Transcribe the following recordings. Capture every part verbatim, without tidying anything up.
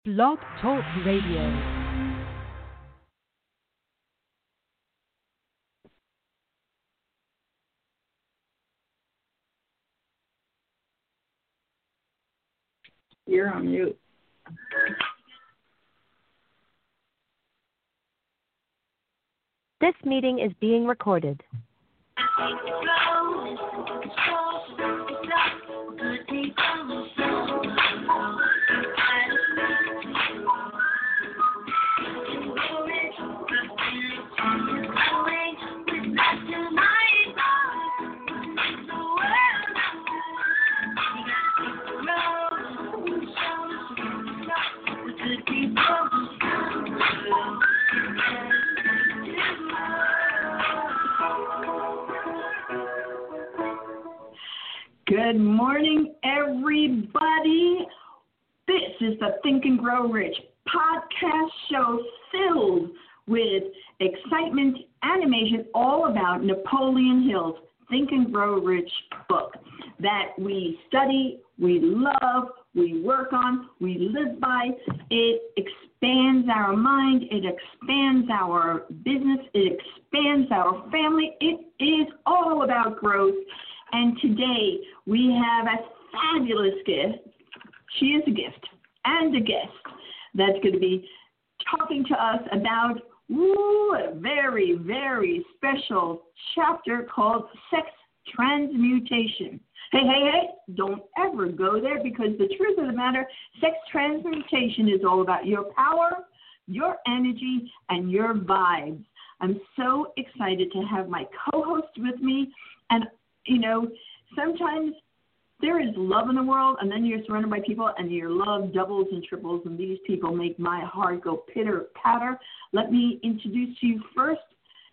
Blog Talk Radio. You're on mute. This meeting is being recorded. Good morning, everybody. This is the Think and Grow Rich podcast show filled with excitement, animation, all about Napoleon Hill's Think and Grow Rich book that we study, we love, we work on, we live by. It expands our mind, it expands our business, it expands our family. It is all about growth. And today we have a fabulous guest. She is a gift and a guest that's going to be talking to us about ooh, a very, very special chapter called Sex Transmutation. Hey, hey, hey, don't ever go there, because the truth of the matter, sex transmutation is all about your power, your energy, and your vibes. I'm so excited to have my co-host with me. And you know, sometimes there is love in the world, and then you're surrounded by people, and your love doubles and triples, and these people make my heart go pitter-patter. Let me introduce to you first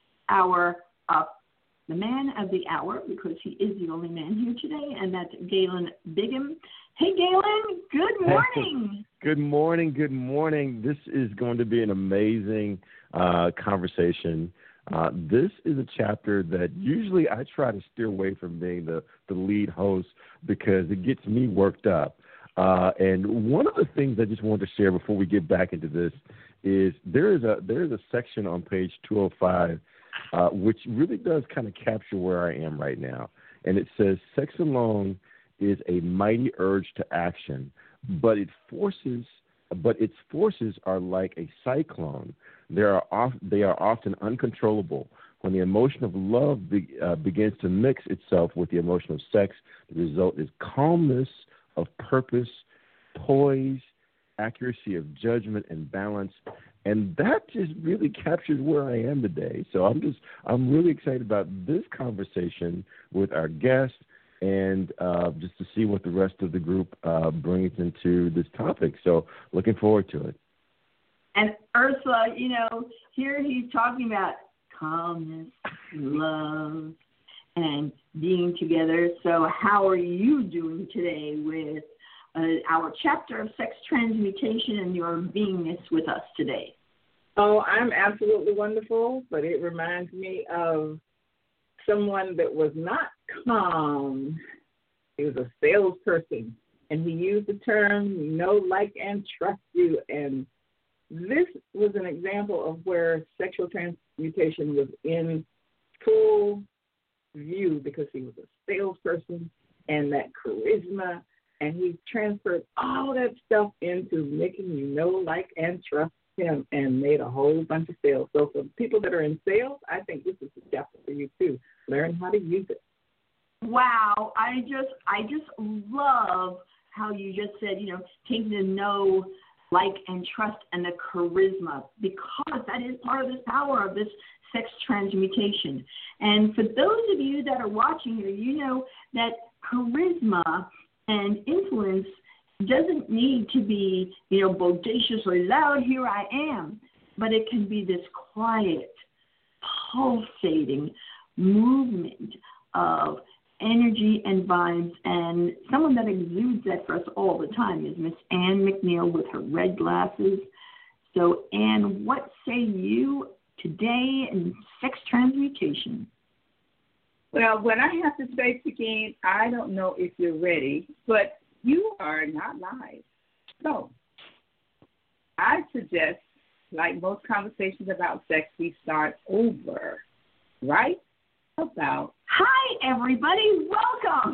our uh, the man of the hour, because he is the only man here today, and that's Galen Bigham. Hey, Galen, good morning. Good morning, good morning. This is going to be an amazing uh, conversation. Uh, this is a chapter that usually I try to steer away from being the, the lead host, because it gets me worked up. Uh, and one of the things I just wanted to share before we get back into this is there is a there is a section on page two oh five uh, which really does kind of capture where I am right now. And it says, sex alone is a mighty urge to action, but it forces but its forces are like a cyclone. They are, off, they are often uncontrollable. When the emotion of love be, uh, begins to mix itself with the emotion of sex, the result is calmness of purpose, poise, accuracy of judgment, and balance. And that just really captures where I am today. So I'm just I'm really excited about this conversation with our guest, and uh, just to see what the rest of the group uh, brings into this topic. So looking forward to it. And Ursula, you know, here he's talking about calmness, love, and being together. So how are you doing today with uh, our chapter of sex transmutation and your beingness with us today? Oh, I'm absolutely wonderful, but it reminds me of someone that was not calm. He was a salesperson, and he used the term know, like, and trust you. And this was an example of where sexual transmutation was in full view, because he was a salesperson and that charisma, and he transferred all that stuff into making you know, like, and trust him, and made a whole bunch of sales. So for people that are in sales, I think this is a chapter for you too. Learn how to use it. Wow, I just I just love how you just said, you know, taking the know, like, and trust, and the charisma, because that is part of this power of this sex transmutation. And for those of you that are watching here, you know that charisma and influence doesn't need to be, you know, bodacious or loud, here I am, but it can be this quiet, pulsating movement of energy and vibes, and someone that exudes that for us all the time is Miss Ann McNeil with her red glasses. So, Ann, what say you today in sex transmutation? Well, what I have to say, Chiquine, I don't know if you're ready, but you are not live. So I suggest, like most conversations about sex, we start over, right? About. Hi, everybody. Welcome.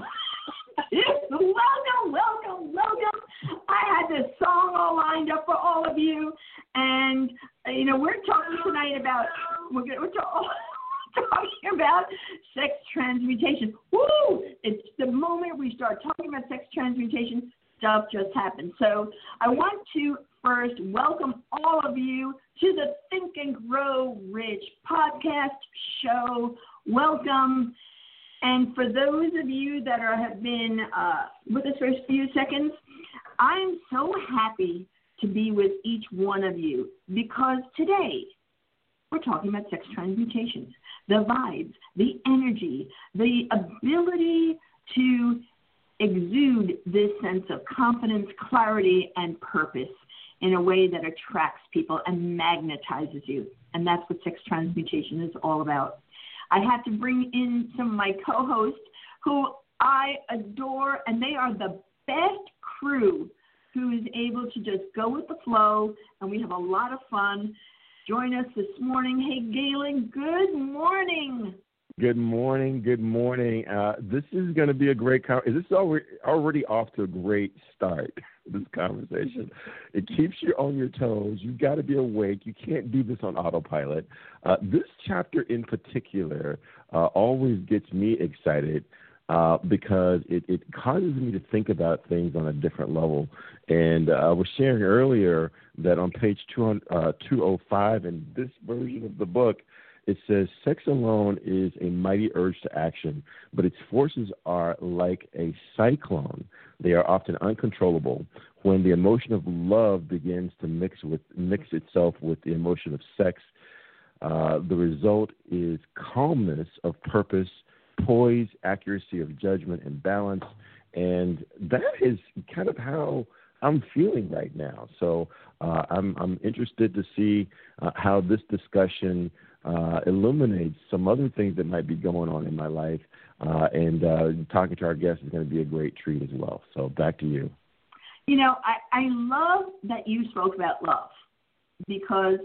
welcome, welcome, welcome. I had this song all lined up for all of you. And, uh, you know, we're talking tonight about, we're, we're talk, talking about sex transmutation. Woo! It's the moment we start talking about sex transmutation, stuff just happens. So I want to first welcome all of you to the Think and Grow Rich podcast show. Welcome. And for those of you that are, have been uh, with us for a few seconds, I'm so happy to be with each one of you because today we're talking about sex transmutations, the vibes, the energy, the ability to exude this sense of confidence, clarity, and purpose in a way that attracts people and magnetizes you. And that's what sex transmutation is all about. I have to bring in some of my co-hosts who I adore, and they are the best crew who is able to just go with the flow, and we have a lot of fun. Join us this morning. Hey, Galen, good morning. Good morning. Good morning. Uh, this is going to be a great conversation. This is already, already off to a great start, this conversation. It keeps you on your toes. You've got to be awake. You can't do this on autopilot. Uh, this chapter in particular uh, always gets me excited uh, because it, it causes me to think about things on a different level. And uh, I was sharing earlier that on page two oh five in this version of the book, it says, sex alone is a mighty urge to action, but its forces are like a cyclone. They are often uncontrollable. When the emotion of love begins to mix with mix itself with the emotion of sex, uh, the result is calmness of purpose, poise, accuracy of judgment, and balance. And that is kind of how I'm feeling right now. So uh, I'm, I'm interested to see uh, how this discussion Uh, illuminates some other things that might be going on in my life. Uh, and uh, talking to our guests is going to be a great treat as well. So back to you. You know, I, I love that you spoke about love because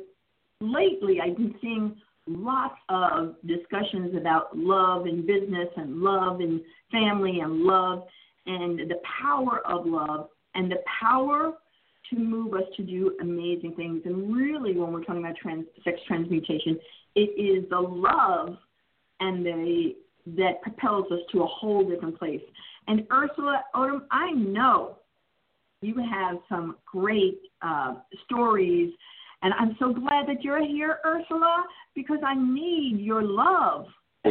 lately I've been seeing lots of discussions about love in business and love in family and love and the power of love and the power to move us to do amazing things. And really, when we're talking about trans, sex transmutation, it is the love and the that propels us to a whole different place. And Ursula Odom, I know you have some great uh, stories, and I'm so glad that you're here, Ursula, because I need your love.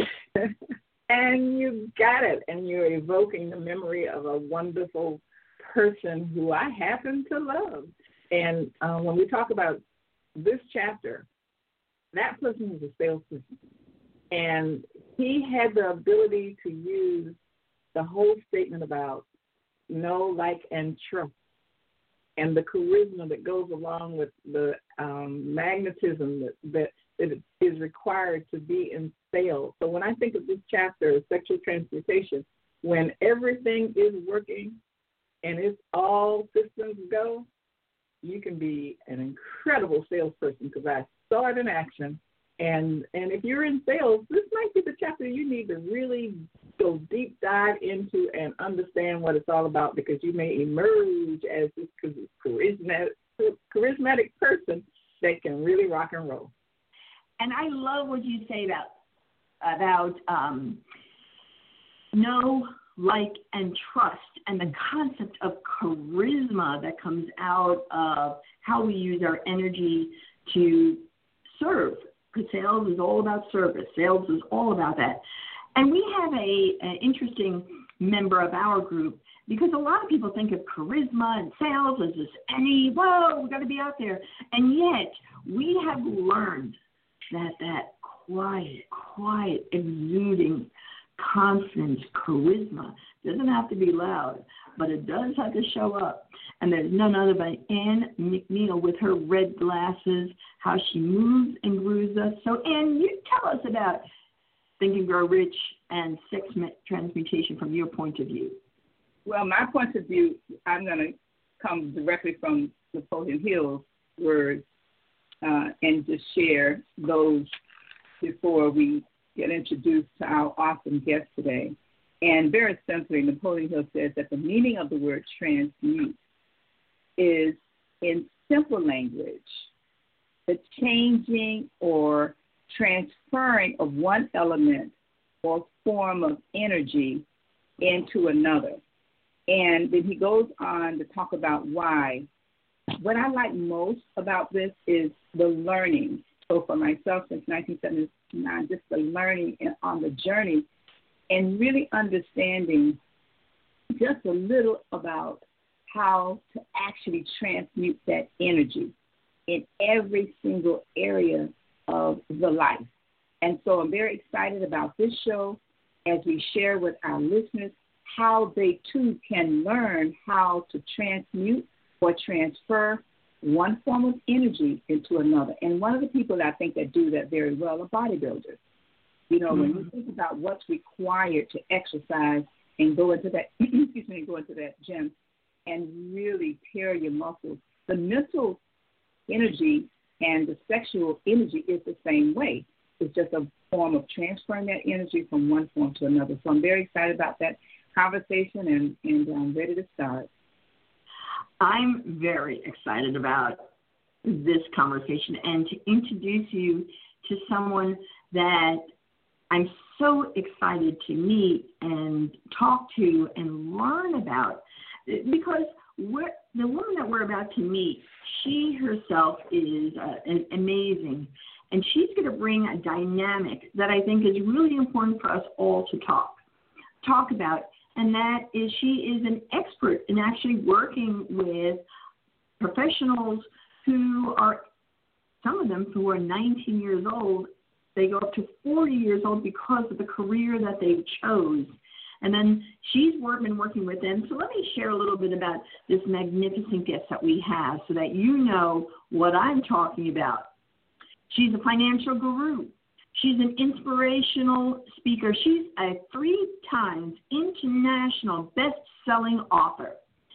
And you got it, and you're evoking the memory of a wonderful person who I happen to love. And uh, when we talk about this chapter, that person was a salesperson. And he had the ability to use the whole statement about know, like, and trust, and the charisma that goes along with the um, magnetism that, that, that is required to be in sales. So when I think of this chapter, sexual transmutation, when everything is working and it's all systems go, you can be an incredible salesperson because I saw it in action. And and if you're in sales, this might be the chapter you need to really go deep dive into and understand what it's all about, because you may emerge as this charismatic, charismatic person that can really rock and roll. And I love what you say about about um, know, like, and trust, and the concept of charisma that comes out of how we use our energy to serve. Because sales is all about service. Sales is all about that. And we have a an interesting member of our group, because a lot of people think of charisma and sales as this any, whoa, we've got to be out there. And yet we have learned that that quiet, quiet, exuding confidence, charisma doesn't have to be loud, but it does have to show up. And there's none other than Ann McNeil with her red glasses, how she moves and grooves us. So, Ann, you tell us about Think and Grow Rich and sex transmutation from your point of view. Well, my point of view, I'm going to come directly from Napoleon Hill's words uh, and just share those before we get introduced to our awesome guest today. And very simply, Napoleon Hill says that the meaning of the word transmute is, in simple language, the changing or transferring of one element or form of energy into another. And then he goes on to talk about why. What I like most about this is the learning. So for myself, since nineteen seventy-nine, just the learning on the journey and really understanding just a little about how to actually transmute that energy in every single area of the life. And so I'm very excited about this show as we share with our listeners how they too can learn how to transmute or transfer one form of energy into another. And one of the people that I think that do that very well are bodybuilders. You know, mm-hmm. when you think about what's required to exercise and go into that, excuse me, go into that gym and really tear your muscles, the mental energy and the sexual energy is the same way. It's just a form of transferring that energy from one form to another. So I'm very excited about that conversation, and, and I'm ready to start. I'm very excited about this conversation and to introduce you to someone that I'm so excited to meet and talk to and learn about, because we're, the woman that we're about to meet, she herself is uh, amazing, and she's going to bring a dynamic that I think is really important for us all to talk talk about, and that is she is an expert in actually working with professionals who are, some of them who are nineteen years old. They go up to forty years old because of the career that they chose. And then she's work, been working with them. So let me share a little bit about this magnificent guest that we have so that you know what I'm talking about. She's a financial guru. She's an inspirational speaker. She's a three times international best-selling author.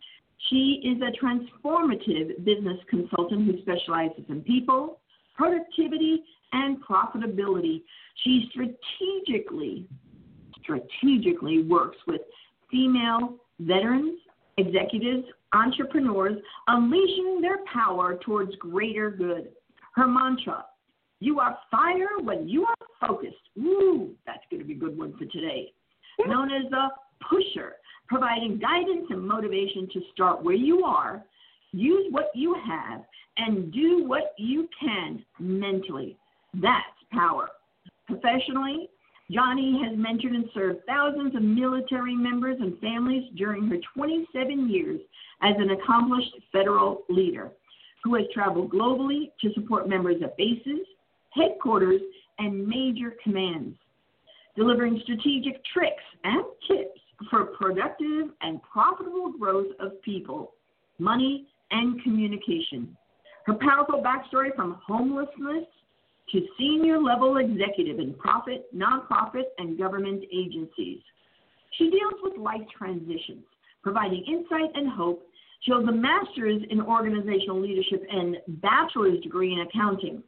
She is a transformative business consultant who specializes in people, productivity, and profitability. She strategically, strategically works with female veterans, executives, entrepreneurs, unleashing their power towards greater good. Her mantra, you are fire when you are focused. Ooh, that's going to be a good one for today. Known as the pusher, providing guidance and motivation to start where you are, use what you have, and do what you can mentally. That's power. Professionally, Johnny has mentored and served thousands of military members and families during her twenty-seven years as an accomplished federal leader who has traveled globally to support members of bases, headquarters, and major commands, delivering strategic tricks and tips for productive and profitable growth of people, money, and communication. Her powerful backstory from homelessness to senior level executive in profit, nonprofit, and government agencies. She deals with life transitions, providing insight and hope. She holds a master's in organizational leadership and bachelor's degree in accounting.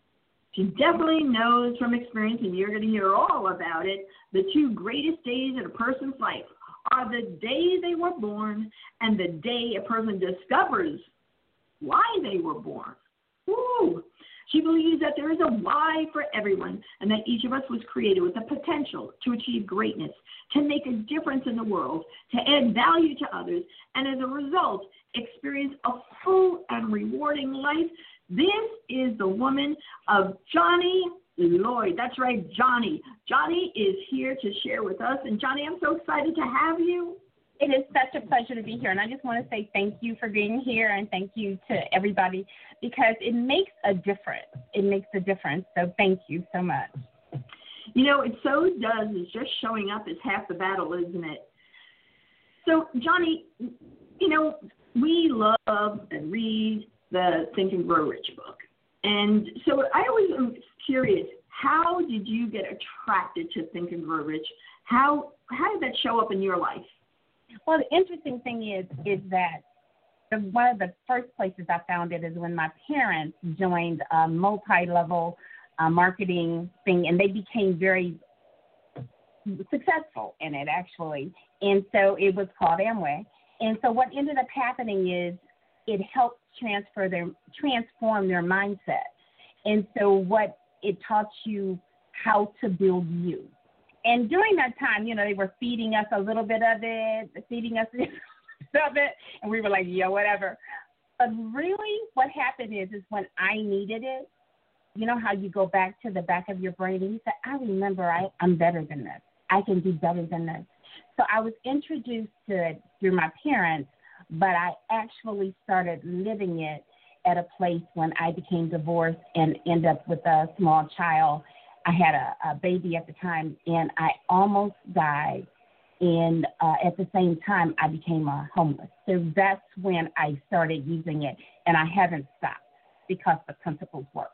She definitely knows from experience, and you're going to hear all about it, the two greatest days in a person's life are the day they were born and the day a person discovers why they were born. Woo! She believes that there is a why for everyone and that each of us was created with the potential to achieve greatness, to make a difference in the world, to add value to others, and as a result, experience a full and rewarding life. This is the woman of Johnny Lloyd. That's right, Johnny. Johnny is here to share with us. And Johnny, I'm so excited to have you. It is such a pleasure to be here, and I just want to say thank you for being here, and thank you to everybody, because it makes a difference. It makes a difference, so thank you so much. You know, it so does. It's just showing up is half the battle, isn't it? So, Johnny, you know, we love and read the Think and Grow Rich book, and so I always am curious, how did you get attracted to Think and Grow Rich? How, how did that show up in your life? Well, the interesting thing is is that the, one of the first places I found it is when my parents joined a multi-level uh, marketing thing, and they became very successful in it, actually. And so it was called Amway. And so what ended up happening is it helped transfer their, transform their mindset. And so what it taught you how to build you. And during that time, you know, they were feeding us a little bit of it, feeding us of it, and we were like, yeah, whatever. But really what happened is, is when I needed it, you know how you go back to the back of your brain and you say, I remember I, I'm better than this. I can do better than this. So I was introduced to it through my parents, but I actually started living it at a place when I became divorced and ended up with a small child. I had a, a baby at the time, and I almost died. And uh, at the same time, I became uh, homeless. So that's when I started using it, and I haven't stopped because the principles work.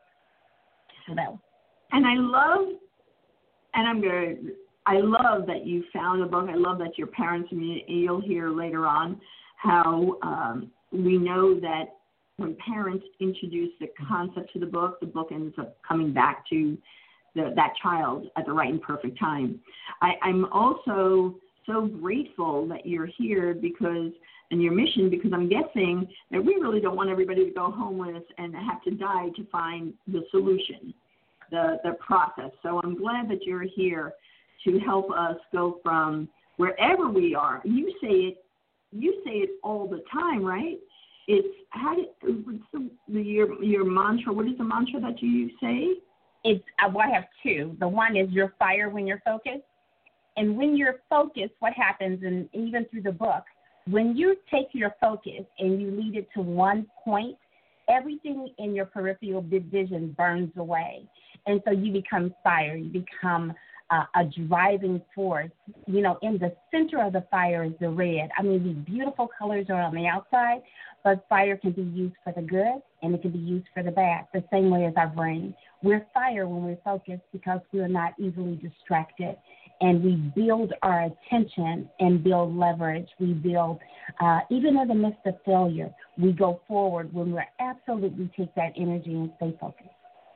So that was. And I love, and I'm going to, I love that you found a book. I love that your parents, and you'll hear later on how um, we know that when parents introduce the concept to the book, the book ends up coming back to the, that child at the right and perfect time. I, I'm also so grateful that you're here because, and your mission, because I'm guessing that we really don't want everybody to go homeless and have to die to find the solution, the, the process. So I'm glad that you're here to help us go from wherever we are. You say it, you say it all the time, right? It's how did, what's the, the your your mantra? What is the mantra that you say? It's uh, well, I have two. The one is you're fire when you're focused, and when you're focused, what happens? And even through the book, when you take your focus and you lead it to one point, everything in your peripheral vision burns away, and so you become fire. You become Uh, a driving force. You know, in the center of the fire is the red. I mean, these beautiful colors are on the outside, but fire can be used for the good and it can be used for the bad, the same way as our brain. We're fire when we're focused because we're not easily distracted, and we build our attention and build leverage. We build, uh, even in the midst of failure, we go forward when we're absolutely take that energy and stay focused.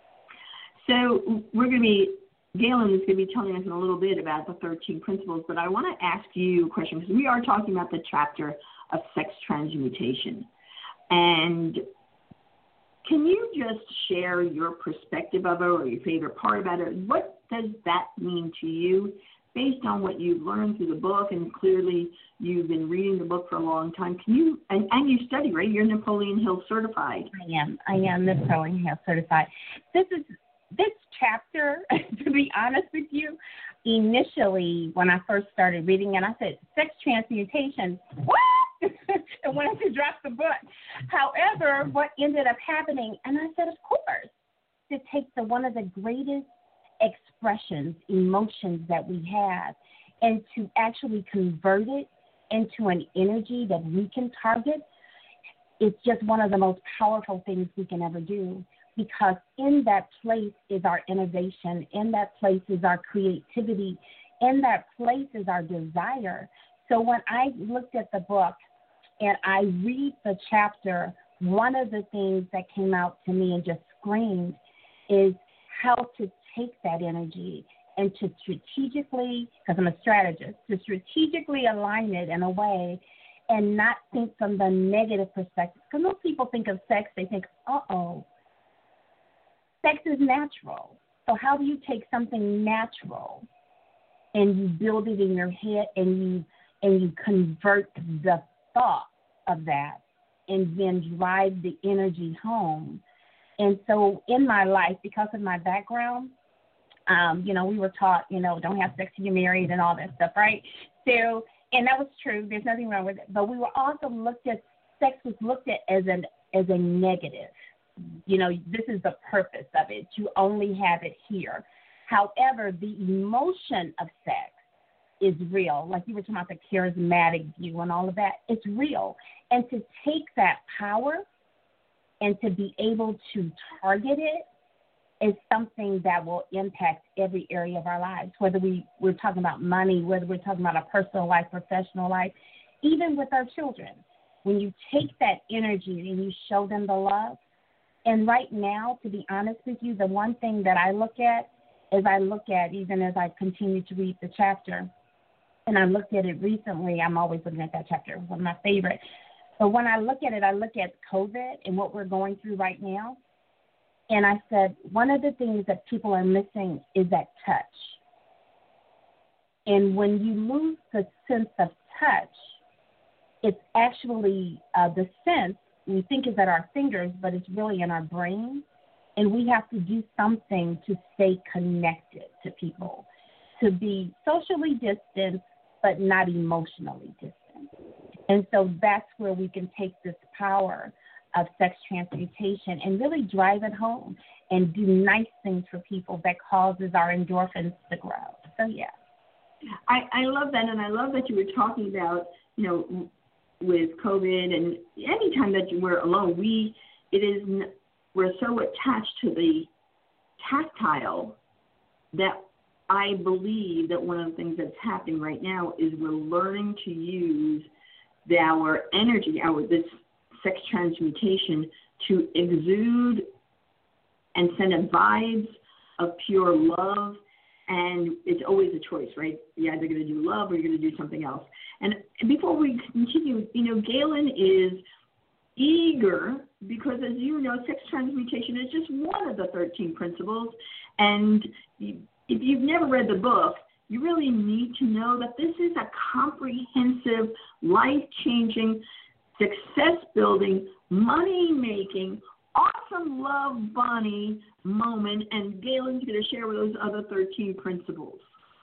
So we're going to be Galen is going to be telling us in a little bit about the thirteen principles, but I want to ask you a question because we are talking about the chapter of sex transmutation. And can you just share your perspective of it or your favorite part about it? What does that mean to you based on what you've learned through the book? And clearly you've been reading the book for a long time. Can you, and, and you study, right? You're Napoleon Hill certified. I am. I am Napoleon Hill certified. This is This chapter, to be honest with you, initially when I first started reading it, I said, sex transmutation, what? And wanted to drop the book. However, what ended up happening, and I said, of course, to take the one of the greatest expressions, emotions that we have, and to actually convert it into an energy that we can target, it's just one of the most powerful things we can ever do. Because in that place is our innovation, in that place is our creativity, in that place is our desire. So when I looked at the book and I read the chapter, one of the things that came out to me and just screamed is how to take that energy and to strategically, because I'm a strategist, to strategically align it in a way and not think from the negative perspective. Because most people think of sex, they think, uh-oh. Sex is natural. So how do you take something natural and you build it in your head and you and you convert the thought of that and then drive the energy home? And so in my life, because of my background, um, you know, we were taught, you know, don't have sex till you're married and all that stuff, right? So, and that was true. There's nothing wrong with it. But we were also looked at, sex was looked at as an as a negative. You know, this is the purpose of it. You only have it here. However, the emotion of sex is real. Like you were talking about the charismatic view and all of that. It's real. And to take that power and to be able to target it is something that will impact every area of our lives, whether we, we're talking about money, whether we're talking about our personal life, professional life, even with our children. when you take that energy and you show them the love. And right now, to be honest with you, the one thing that I look at is I look at, even as I continue to read the chapter, and I looked at it recently, I'm always looking at that chapter, one of my favorites. But when I look at it, I look at COVID and what we're going through right now. And I said, one of the things that people are missing is that touch. And when you lose the sense of touch, it's actually uh, the sense we think is at our fingers, but it's really in our brain. And we have to do something to stay connected to people, to be socially distant, but not emotionally distant. And so that's where we can take this power of sex transmutation and really drive it home and do nice things for people that causes our endorphins to grow. So, yeah. I, I love that, and I love that you were talking about, you know, with COVID and anytime that we're alone, we it is we're so attached to the tactile that I believe that one of the things that's happening right now is we're learning to use the, our energy, our this sex transmutation to exude and send a vibes of pure love. And it's always a choice, right? You're either going to do love or you're going to do something else. And before we continue, you know, Galen is eager because, as you know, sex transmutation is just one of the thirteen principles. And if you've never read the book, you really need to know that this is a comprehensive, life-changing, success-building, money-making, awesome love Bonnie moment, and Galen's going to share with those other thirteen principles.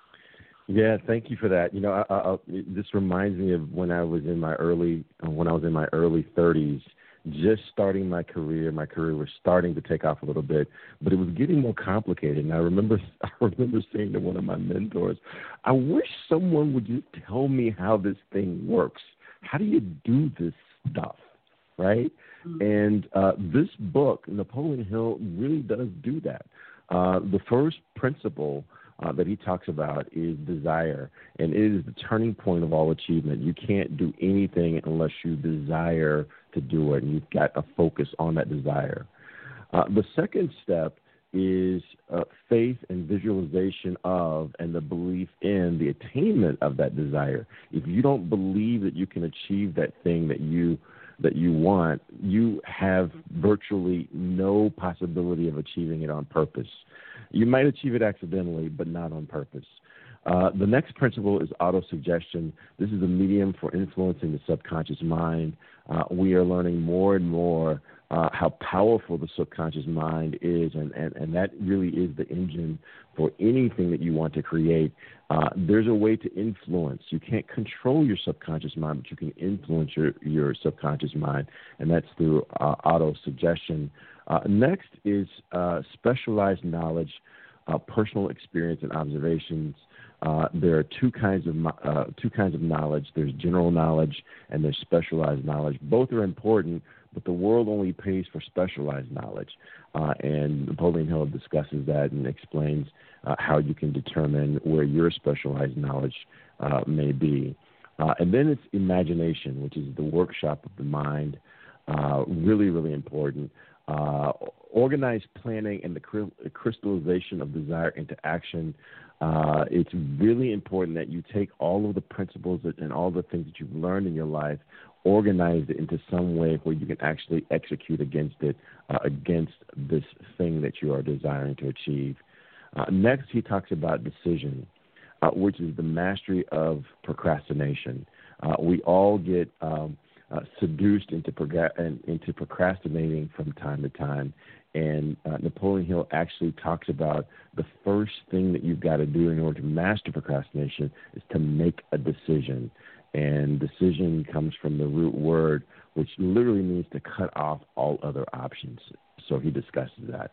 Yeah, thank you for that. You know, I, I, this reminds me of when I was in my early when I was in my early thirties, just starting my career. My career was starting to take off a little bit, but it was getting more complicated. And I remember I remember saying to one of my mentors, "I wish someone would just tell me how this thing works. How do you do this stuff?" Right? Mm-hmm. And uh, this book, Napoleon Hill, really does do that. Uh, the first principle uh, that he talks about is desire, and it is the turning point of all achievement. You can't do anything unless you desire to do it, and you've got to focus on that desire. Uh, the second step is uh, faith and visualization of and the belief in the attainment of that desire. If you don't believe that you can achieve that thing that you that you want, you have virtually no possibility of achieving it on purpose. You might achieve it accidentally, but not on purpose. Uh, the next principle is autosuggestion. This is a medium for influencing the subconscious mind. Uh, we are learning more and more uh, how powerful the subconscious mind is, and, and, and that really is the engine for anything that you want to create. Uh, there's a way to influence. You can't control your subconscious mind, but you can influence your, your subconscious mind, and that's through uh, autosuggestion. Uh, next is uh, specialized knowledge, uh, personal experience and observations. Uh, there are two kinds of uh, two kinds of knowledge. There's general knowledge and there's specialized knowledge. Both are important, but the world only pays for specialized knowledge. Uh, and Napoleon Hill discusses that and explains uh, how you can determine where your specialized knowledge uh, may be. Uh, and then it's imagination, which is the workshop of the mind. Uh, really, really important. Uh, organized planning and the crystallization of desire into action. Uh, it's really important that you take all of the principles and all the things that you've learned in your life, organize it into some way where you can actually execute against it, uh, against this thing that you are desiring to achieve. Uh, next, he talks about decision, uh, which is the mastery of procrastination. Uh, we all get um, uh, seduced into, prog- into procrastinating from time to time. And uh, Napoleon Hill actually talks about the first thing that you've got to do in order to master procrastination is to make a decision. And decision comes from the root word, which literally means to cut off all other options. So he discusses that.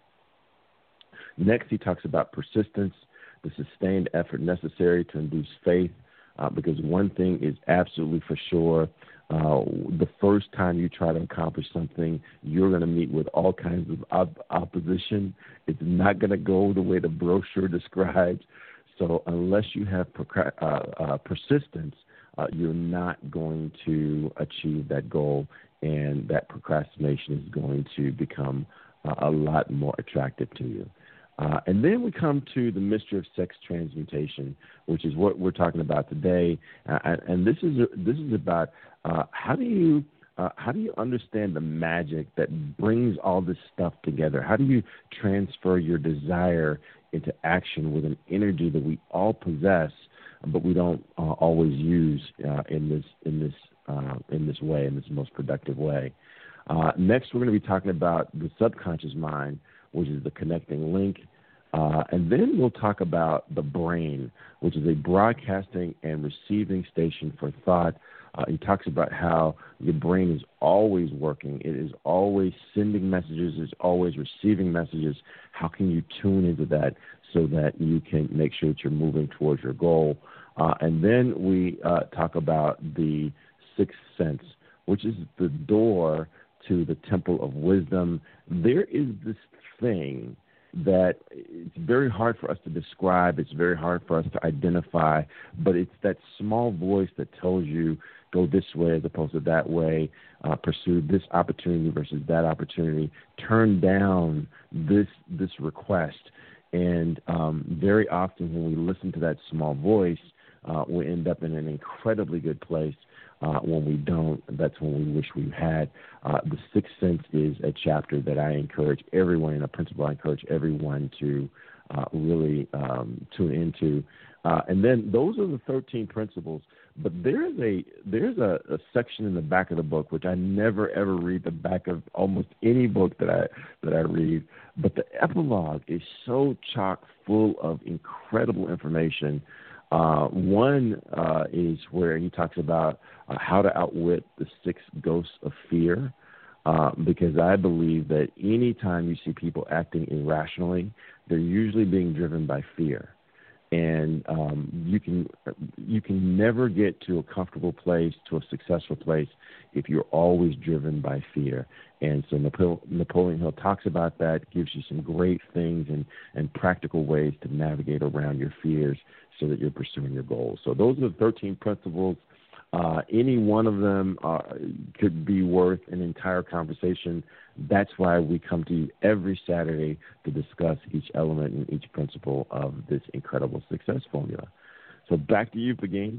Next, he talks about persistence, the sustained effort necessary to induce faith, uh, because one thing is absolutely for sure. Uh, the first time you try to accomplish something, you're going to meet with all kinds of op- opposition. It's not going to go the way the brochure describes. So unless you have procra- uh, uh, persistence, uh, you're not going to achieve that goal, and that procrastination is going to become uh, a lot more attractive to you. Uh, and then we come to the mystery of sex transmutation, which is what we're talking about today. Uh, and this is this is about uh, how do you uh, how do you understand the magic that brings all this stuff together? How do you transfer your desire into action with an energy that we all possess, but we don't uh, always use uh, in this in this uh, in this way, in this most productive way? Uh, next, we're going to be talking about the subconscious mind, which is the connecting link. Uh, and then we'll talk about the brain, which is a broadcasting and receiving station for thought. Uh, he talks about how your brain is always working. It is always sending messages. It's always receiving messages. How can you tune into that so that you can make sure that you're moving towards your goal? Uh, and then we uh, talk about the sixth sense, which is the door to the temple of wisdom. There is this thing that it's very hard for us to describe. It's very hard for us to identify, but it's that small voice that tells you go this way as opposed to that way, uh, pursue this opportunity versus that opportunity, turn down this this request. And um, very often when we listen to that small voice, uh, we end up in an incredibly good place. Uh, when we don't, that's when we wish we had. Uh, the Sixth Sense is a chapter that I encourage everyone, and a principle I encourage everyone to uh, really um, tune into. Uh, and then those are the thirteen principles. But there's a there's a, a section in the back of the book, which I never ever read the back of almost any book that I that I read. But the epilogue is so chock full of incredible information. Uh, one uh, is where he talks about uh, how to outwit the six ghosts of fear, uh, because I believe that any time you see people acting irrationally, they're usually being driven by fear. And um, you can you can never get to a comfortable place, to a successful place, if you're always driven by fear. And so Napoleon Hill talks about that, gives you some great things and, and practical ways to navigate around your fears so that you're pursuing your goals. So those are the thirteen principles. Uh, any one of them uh, could be worth an entire conversation. That's why we come to you every Saturday to discuss each element and each principle of this incredible success formula. So back to you, Pagani.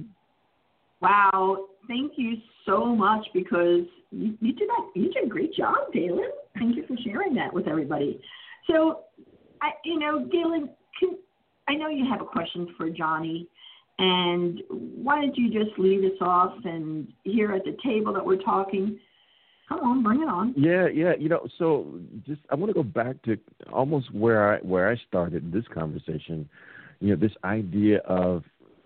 Wow, thank you so much, because you, you did that. You did a great job, Galen. Thank you for sharing that with everybody. So, I, you know, Galen, can, I know you have a question for Johnny. And why don't you just lead us off, and here at the table that we're talking, come on, bring it on. Yeah, yeah. You know, so just I want to go back to almost where I where I started this conversation. You know, this idea of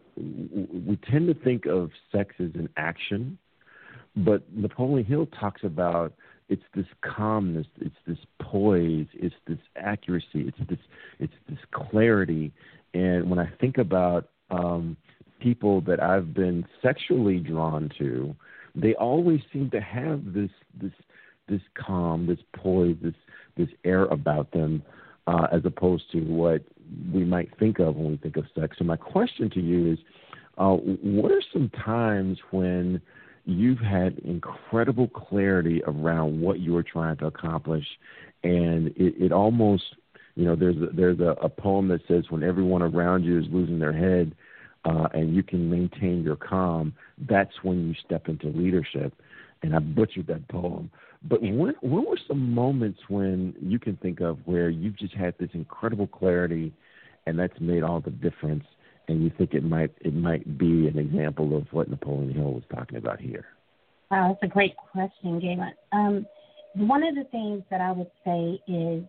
we tend to think of sex as an action, but Napoleon Hill talks about it's this calmness, it's this poise, it's this accuracy, it's this it's this clarity. And when I think about Um, people that I've been sexually drawn to, they always seem to have this this this calm, this poise, this this air about them, uh, as opposed to what we might think of when we think of sex. So my question to you is, uh, what are some times when you've had incredible clarity around what you were trying to accomplish, and it, it almost You know, there's a, there's a, a poem that says, when everyone around you is losing their head uh, and you can maintain your calm, that's when you step into leadership. And I butchered that poem. But when, when were some moments when you can think of where you've just had this incredible clarity and that's made all the difference, and you think it might it might be an example of what Napoleon Hill was talking about here? Wow, that's a great question, Galen. Um, one of the things that I would say is,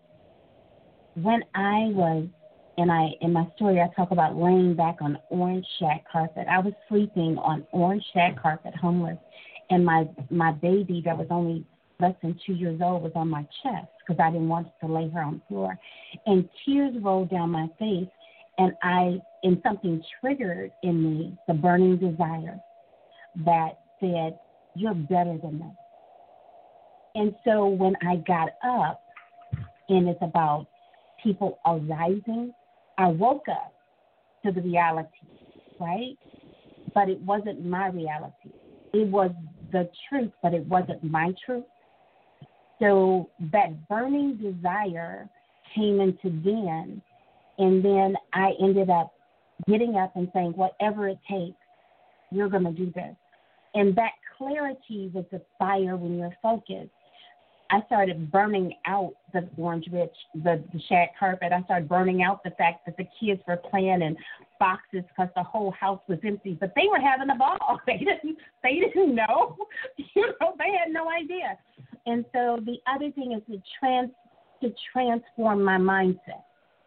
when I was, and I in my story I talk about laying back on orange shag carpet. I was sleeping on orange shag carpet, homeless, and my my baby that was only less than two years old was on my chest because I didn't want to lay her on the floor. And tears rolled down my face, and I, and something triggered in me the burning desire that said, you're better than that. And so when I got up, and it's about people arising, I woke up to the reality, right? but it wasn't my reality. It was the truth, but it wasn't my truth. So that burning desire came into being, and then I ended up getting up and saying, whatever it takes, you're going to do this. And that clarity was the fire when you're focused. I started burning out the Orange Ridge, the, the shag carpet. I started burning out the fact that the kids were playing in boxes because the whole house was empty. But they were having a ball. They didn't. They didn't know. You know, they had no idea. And so the other thing is to trans to transform my mindset,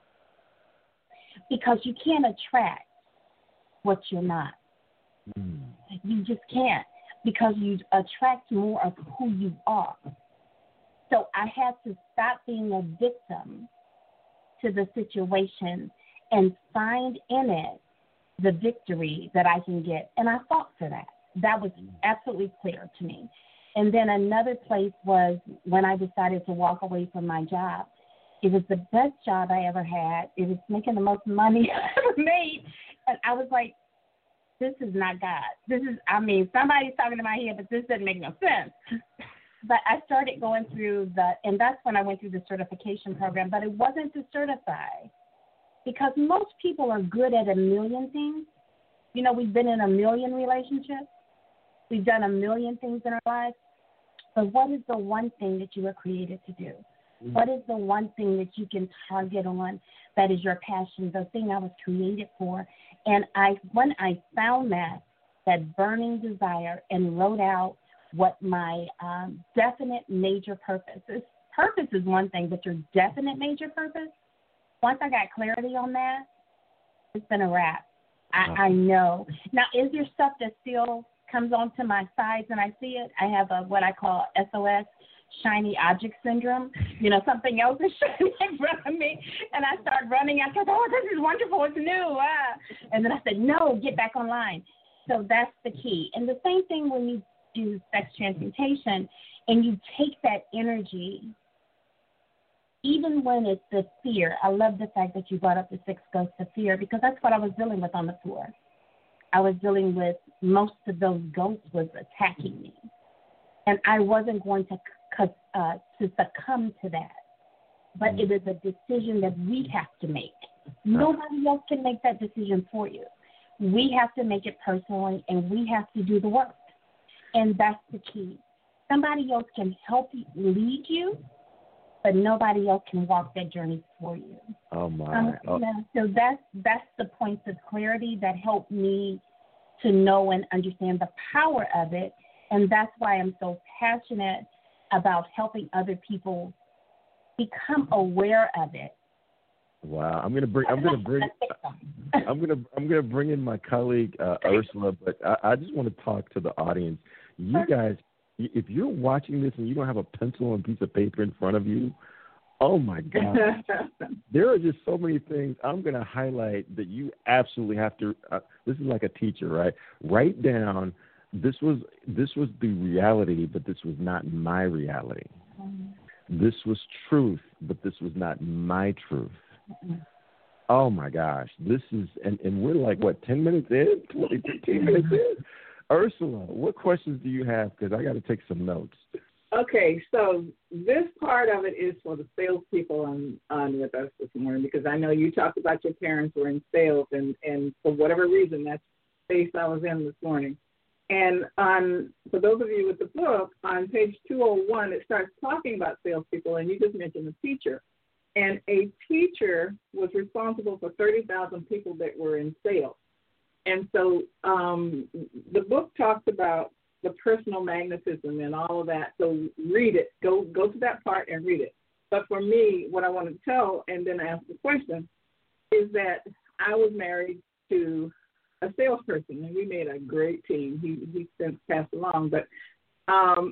because you can't attract what you're not. Mm. You just can't, because you attract more of who you are. So I had to stop being a victim to the situation and find in it the victory that I can get. And I fought for that. That was absolutely clear to me. And then another place was when I decided to walk away from my job. It was the best job I ever had. It was making the most money I ever made. And I was like, this is not God. This is, I mean, somebody's talking to my head, but this doesn't make no sense. But I started going through the, and that's when I went through the certification program, but it wasn't to certify, because most people are good at a million things. You know, we've been in a million relationships. We've done a million things in our lives. But what is the one thing that you were created to do? Mm-hmm. What is the one thing that you can target on that is your passion, the thing I was created for? And I, when I found that, that burning desire, and wrote out what my um, definite major purpose is. Purpose is one thing, but your definite major purpose, once I got clarity on that, it's been a wrap. I, I know. Now, is there stuff that still comes onto my sides and I see it? I have a, what I call S O S, shiny object syndrome. You know, something else is shining in front of me, and I start running. I said, oh, this is wonderful. It's new. Ah. And then I said, no, get back online. So that's the key. And the same thing when you do sex transmutation, and you take that energy, even when it's the fear. I love the fact that you brought up the six ghosts of fear, because that's what I was dealing with on the floor. I was dealing with most of those ghosts was attacking me, and I wasn't going to uh, to succumb to that. But it is a decision that we have to make. Nobody else can make that decision for you. We have to make it personally, and we have to do the work. And that's the key. Somebody else can help you, lead you, but nobody else can walk that journey for you. Oh, my. Um, oh. You know, so that's, that's the points of clarity that helped me to know and understand the power of it. And that's why I'm so passionate about helping other people become aware of it. Wow, I'm gonna bring. I'm gonna bring. I'm gonna. I'm gonna bring in my colleague uh, Ursula, but I, I just want to talk to the audience. You guys, if you're watching this and you don't have a pencil and piece of paper in front of you, oh my God, there are just so many things I'm gonna highlight that you absolutely have to. Uh, this is like a teacher, right? Write down. This was this was the reality, but this was not my reality. Mm-hmm. This was truth, but this was not my truth. Oh, my gosh. This is, and, and we're like, what, ten minutes in, twenty, fifteen minutes in? Ursula, what questions do you have? Because I got to take some notes. Okay, so this part of it is for the salespeople on, on with us this morning, because I know you talked about your parents were in sales, and, and for whatever reason, that's the space I was in this morning. And on, for those of you with the book, on page two oh one, it starts talking about salespeople, and you just mentioned the teacher. And a teacher was responsible for thirty thousand people that were in sales. And so um, the book talks about the personal magnetism and all of that. So read it. Go go to that part and read it. But for me, what I want to tell and then ask the question is that I was married to a salesperson, and we made a great team. He, he since passed along. But um,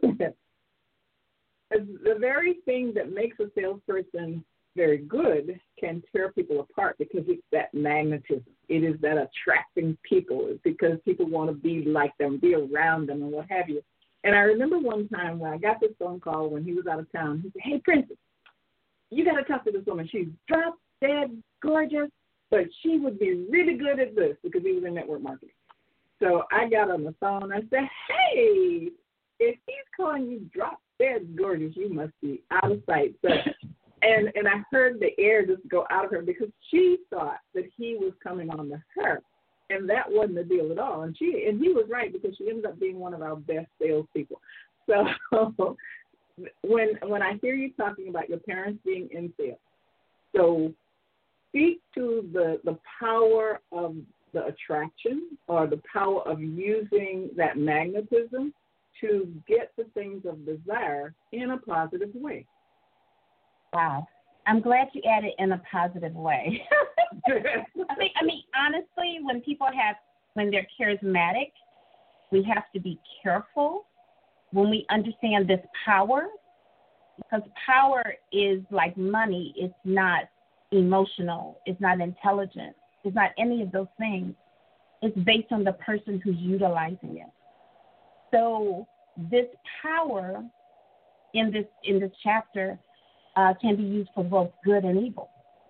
the very thing that makes a salesperson very good can tear people apart, because it's that magnetism. It is that attracting people. It's because people want to be like them, be around them, and what have you. And I remember one time when I got this phone call when he was out of town. He said, hey, Princess, you got to talk to this woman. She's drop dead gorgeous, but she would be really good at this, because he was in network marketing. So I got on the phone. I said, hey, if he's calling you drop dead gorgeous, you must be out of sight. So, and, and I heard the air just go out of her because she thought that he was coming on to her. And that wasn't the deal at all. And she and he was right because she ended up being one of our best salespeople. So when when I hear you talking about your parents being in sales, so speak to the, the power of the attraction or the power of using that magnetism to get the things of desire in a positive way. Wow. I'm glad you added in a positive way. I mean, I mean, honestly, when people have, when they're charismatic, we have to be careful when we understand this power, because power is like money. It's not emotional. It's not intelligent. It's not any of those things. It's based on the person who's utilizing it. So this power in this in this chapter uh, can be used for both good and evil.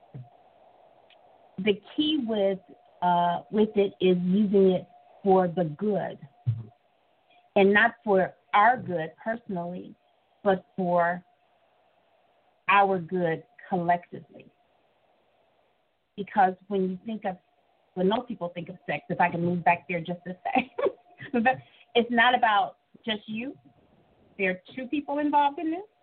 The key with uh, with it is using it for the good, and not for our good personally, but for our good collectively. Because when you think of, when most people think of sex, if I can move back there just a second, it's not about just you. There are two people involved in this.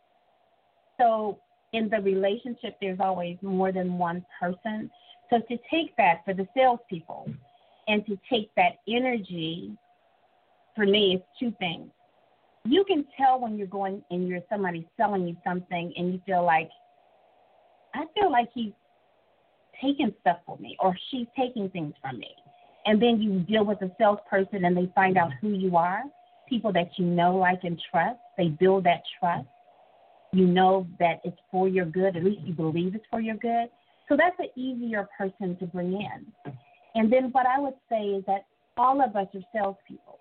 So in the relationship, there's always more than one person. So to take that for the salespeople and to take that energy, for me, it's two things. You can tell when you're going and you're somebody selling you something and you feel like, I feel like he's taking stuff from me or she's taking things from me. And then you deal with a salesperson and they find out who you are, people that you know, like, and trust. They build that trust. You know that it's for your good. At least you believe it's for your good. So that's an easier person to bring in. And then what I would say is that all of us are salespeople.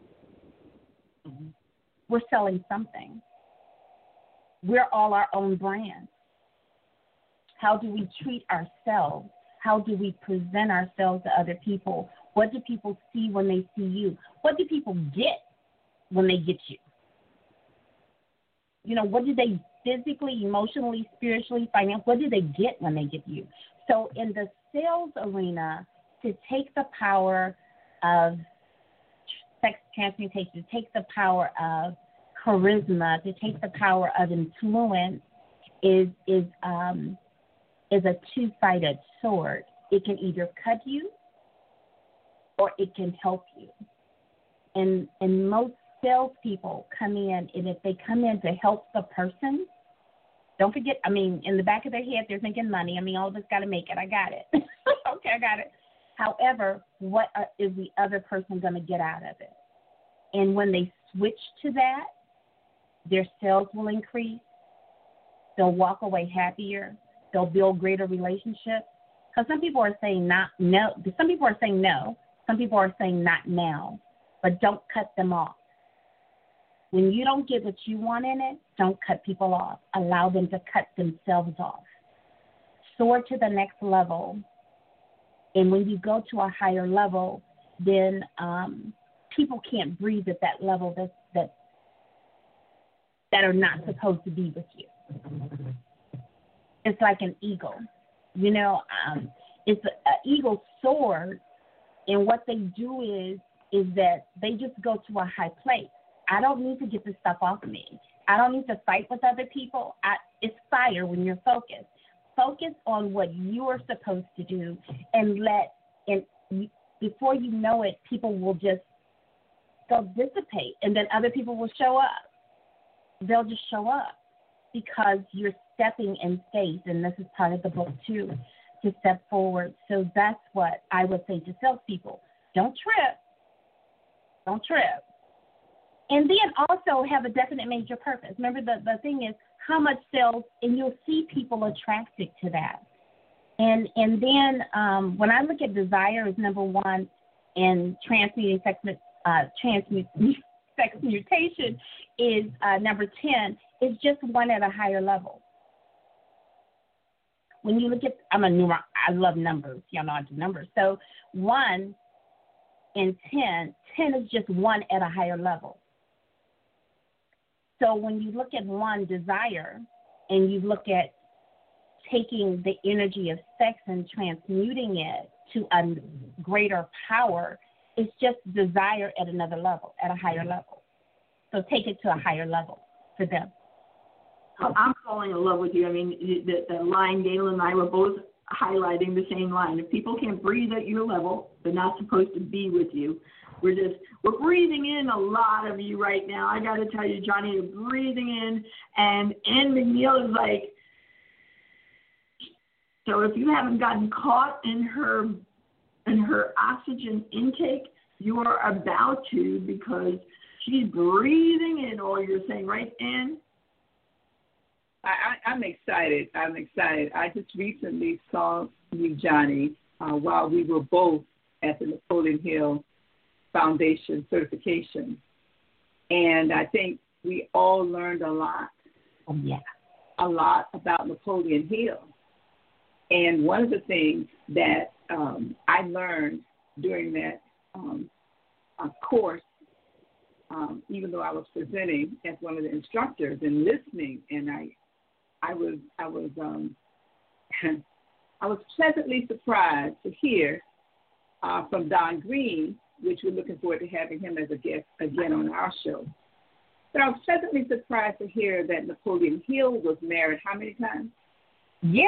Mm-hmm. We're selling something. We're all our own brands. How do we treat ourselves? How do we present ourselves to other people? What do people see when they see you? What do people get when they get you? You know, what do they physically, emotionally, spiritually, financially, what do they get when they get you? So in the sales arena, to take the power of sex transmutation, to take the power of charisma, to take the power of influence is is um, is a two-sided sword. It can either cut you or it can help you. And and most salespeople come in, and if they come in to help the person, don't forget, I mean, in the back of their head, they're thinking money. I mean, all of us got to make it. I got it. Okay, I got it. However, what are, is the other person going to get out of it? And when they switch to that, their sales will increase. They'll walk away happier. They'll build greater relationships. Because some people are saying not no. Some people are saying no. Some people are saying not now. But don't cut them off. When you don't get what you want in it, don't cut people off. Allow them to cut themselves off. Soar to the next level. And when you go to a higher level, then um, people can't breathe at that level that, that, that are not supposed to be with you. It's like an eagle. You know, um, it's an eagle soars, and what they do is is that they just go to a high place. I don't need to get this stuff off me. I don't need to fight with other people. I, it's fire when you're focused. Focus on what you are supposed to do, and let and before you know it, people will just they'll dissipate, and then other people will show up. They'll just show up because you're stepping in faith, and this is part of the book too, to step forward. So that's what I would say to salespeople: don't trip, don't trip, and then also have a definite major purpose. Remember, the the thing is how much sales, and you'll see people attracted to that. And and then um, when I look at desire as number one, and transmuting sex, uh, transmute, sex mutation is uh, number ten. It's just one at a higher level. When you look at, I'm a numer, I love numbers. Y'all know I do numbers. So one and ten, ten is just one at a higher level. So when you look at one, desire, and you look at taking the energy of sex and transmuting it to a greater power, it's just desire at another level, at a higher level. So take it to a higher level for them. I'm falling in love with you. I mean, the, the line, Gayla and I were both highlighting the same line. If people can't breathe at your level, they're not supposed to be with you. We're just, we're breathing in a lot of you right now. I got to tell you, Johnny, you're breathing in. And Ann McNeil is like, so if you haven't gotten caught in her, in her oxygen intake, you are about to, because she's breathing in all you're saying, right, Ann? I, I, I'm excited. I'm excited. I just recently saw you, Johnny, uh, while we were both at the Napoleon Hill Foundation certification. And I think we all learned a lot. Oh, yeah. A lot about Napoleon Hill. And one of the things that um, I learned during that um, uh, course, um, even though I was presenting as one of the instructors and listening, and I, I was, I was, um, I was pleasantly surprised to hear uh, from Don Green, which we're looking forward to having him as a guest again on our show. But I was pleasantly surprised to hear that Napoleon Hill was married how many times? Yeah.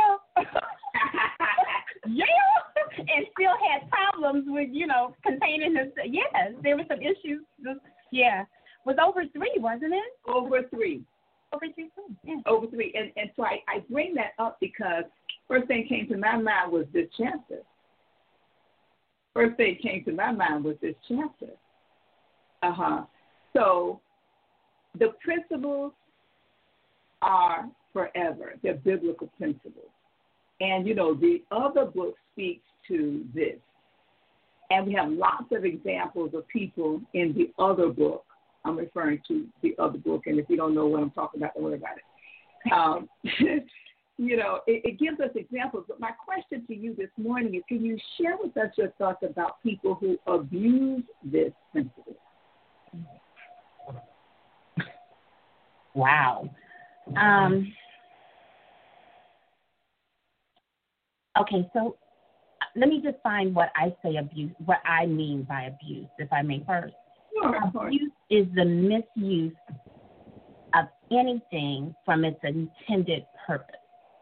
Yeah. And still had problems with, you know, containing his, yes, there were some issues. Yeah. Was over three, wasn't it? Over three. Over three, yeah. Over three. And, and so I, I bring that up because first thing came to my mind was this chapter. First thing came to my mind was this chapter. Uh-huh. So the principles are forever. They're biblical principles. And, you know, the other book speaks to this. And we have lots of examples of people in the other book. I'm referring to the other book. And if you don't know what I'm talking about, don't worry about it. Um, you know, it, it gives us examples. But my question to you this morning is, can you share with us your thoughts about people who abuse this principle? Wow. Um, okay, so let me define what I say abuse, what I mean by abuse, if I may first. Sure, abuse is the misuse of anything from its intended purpose.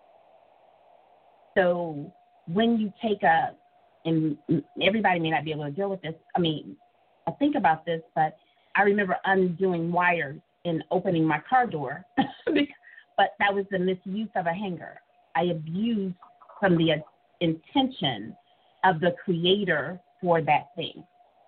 So when you take a, and everybody may not be able to deal with this, I mean, I think about this, but I remember undoing wires and opening my car door, but that was the misuse of a hanger. I abused from the intention of the creator for that thing.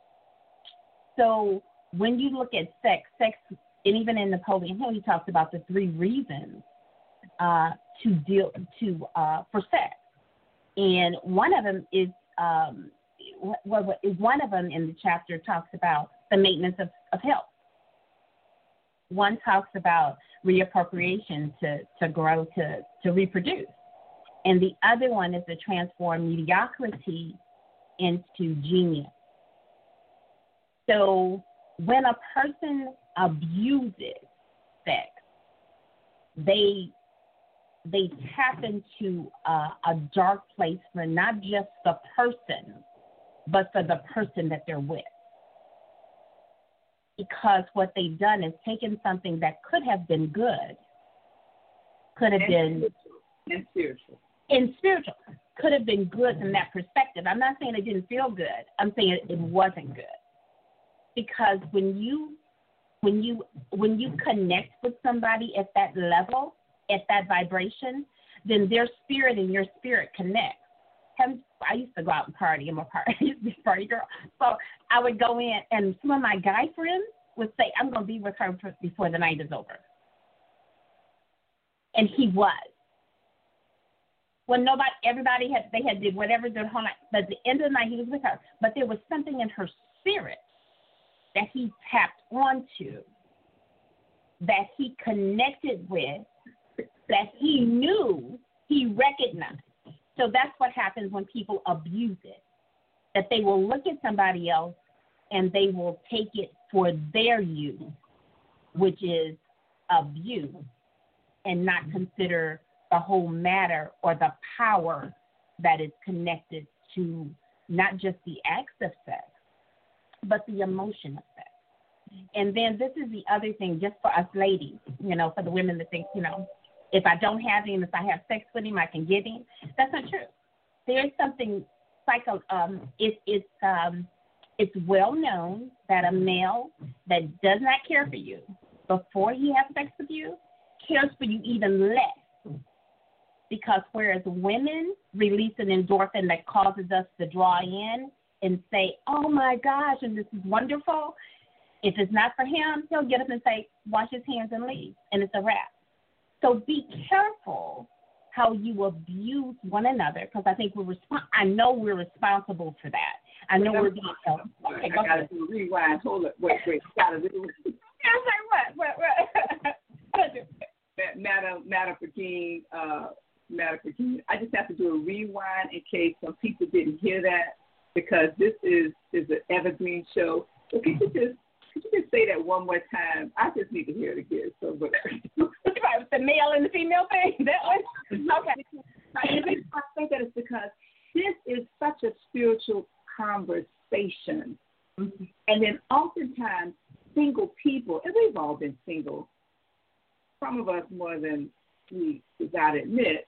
So when you look at sex, sex, and even in Napoleon Hill, he talks about the three reasons uh, to deal to uh, for sex, and one of them is um, what, is one of them in the chapter talks about the maintenance of, of health. One talks about reappropriation to, to grow, to, to reproduce. And the other one is to transform mediocrity into genius. So when a person abuses sex, they they tap into uh, a dark place for not just the person, but for the person that they're with. Because what they've done is taken something that could have been good, could have and been spiritual. and spiritual, and spiritual, could have been good from that perspective. I'm not saying it didn't feel good. I'm saying it, it wasn't good. Because when you when you when you connect with somebody at that level, at that vibration, then their spirit and your spirit connect. I used to go out and party. I'm a party. I used to be a party girl. So I would go in, and some of my guy friends would say, "I'm going to be with her before the night is over." And he was. Well, nobody, everybody had, they had did whatever their whole night. But at the end of the night, he was with her. But there was something in her spirit that he tapped onto, that he connected with, that he knew, he recognized. So that's what happens when people abuse it, that they will look at somebody else and they will take it for their use, which is abuse, and not consider the whole matter or the power that is connected to not just the acts of sex, but the emotion of sex. And then this is the other thing, just for us ladies, you know, for the women that think, you know, if I don't have him, if I have sex with him, I can get him. That's not true. There's something psycho. Um, it, it's um, it's well known that a male that does not care for you before he has sex with you cares for you even less. Because whereas women release an endorphin that causes us to draw in and say, "Oh my gosh," and this is wonderful. If it's not for him, he'll get up and say, "Wash his hands and leave," and it's a wrap. So be careful how you abuse one another, because I think we're resp- I know we're responsible for that. I know we're being held. Okay, I got to do a rewind. Hold it. Wait, wait. Got to do. I was like, what? What? What? Madam, Madam Pekin, uh, Madam Pekin, I just have to do a rewind in case some people didn't hear that, because this is is an evergreen show. So could you just could you just say that one more time? I just need to hear it again. So, but the male and the female thing. That one. Okay. I think that is because this is such a spiritual conversation, mm-hmm. and then oftentimes single people, and we've all been single. Some of us more than we got to admit.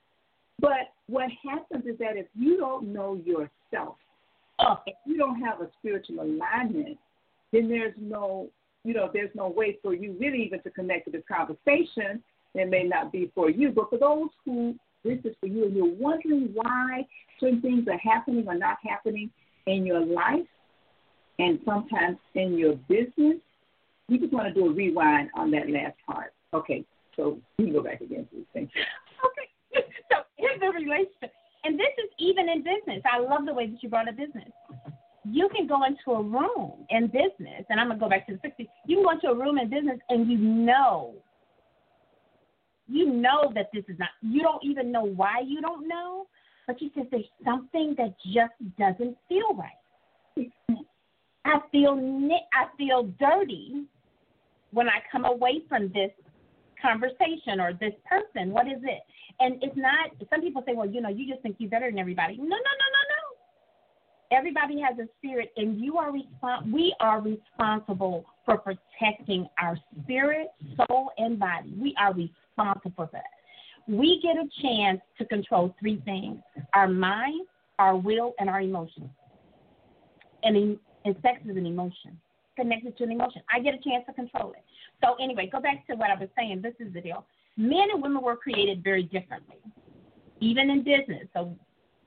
But what happens is that if you don't know yourself, oh. if you don't have a spiritual alignment, then there's no, you know, there's no way for you really even to connect to this conversation. It may not be for you, but for those who this is for you and you're wondering why certain things are happening or not happening in your life and sometimes in your business, we just want to do a rewind on that last part. Okay, so you can go back again, please. Thank you. Okay, so in the relationship, and this is even in business. I love the way that you brought up business. You can go into a room in business, and I'm going to go back to the sixties. You can go into a room in business, and you know, you know that this is not, you don't even know why you don't know, but you said there's something that just doesn't feel right. I feel, I feel dirty when I come away from this conversation or this person. What is it? And it's not, some people say, well, you know, you just think you're better than everybody. No, no, no, no, no. Everybody has a spirit, and you are respons- we are responsible for protecting our spirit, soul, and body. We are responsible for that. We get a chance to control three things: our mind, our will, and our emotions. And, in, and sex is an emotion, connected to an emotion. I get a chance to control it. So anyway, go back to what I was saying. This is the deal. Men and women were created very differently, even in business. So,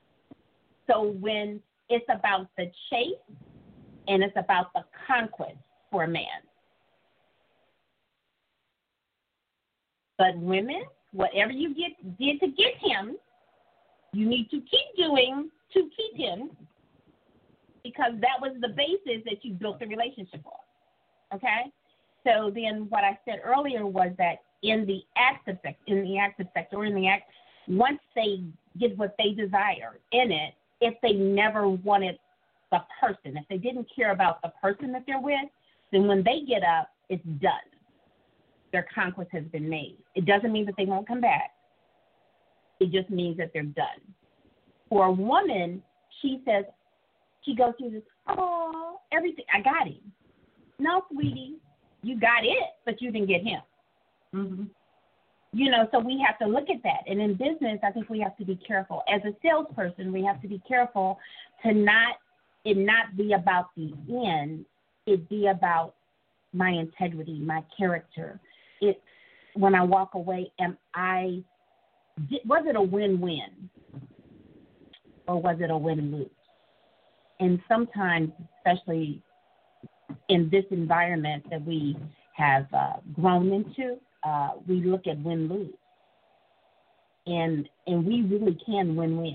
so when it's about the chase and it's about the conquest for a man. But women, whatever you get, did to get him, you need to keep doing to keep him, because that was the basis that you built the relationship on. Okay? So then what I said earlier was that in the active sex, in the active sex or in the act, once they get what they desire in it, if they never wanted the person, if they didn't care about the person that they're with, then when they get up, it's done. Their conquest has been made. It doesn't mean that they won't come back. It just means that they're done. For a woman, she says, she goes through this, oh, everything, I got him. No, sweetie, you got it, but you didn't get him. Mm-hmm. You know, so we have to look at that. And in business, I think we have to be careful. As a salesperson, we have to be careful to not, it not be about the end. It be about my integrity, my character. It, when I walk away, am I, was it a win-win? Or was it a win-lose? And sometimes, especially in this environment that we have uh, grown into, uh, we look at win-lose. And and we really can win-win.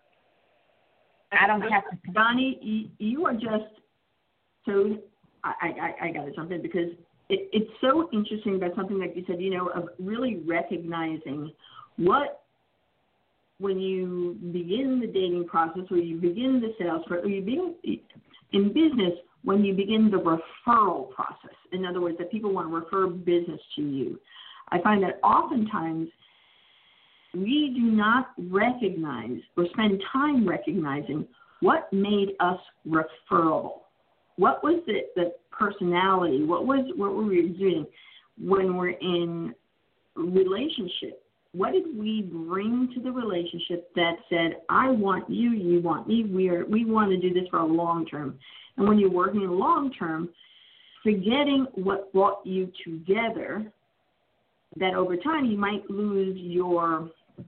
I don't have to. Donnie, you, you are just so, I, I, I got to jump in because it, it's so interesting about something like you said, you know, of really recognizing what, when you begin the dating process or you begin the sales, or you begin in business, when you begin the referral process. In other words, that people want to refer business to you. I find that oftentimes we do not recognize or spend time recognizing what made us referable. What was the, the personality? What was what were we doing when we're in relationship? What did we bring to the relationship that said, I want you, you want me, we are we want to do this for a long term? And when you're working long term, forgetting what brought you together, that over time you might lose your,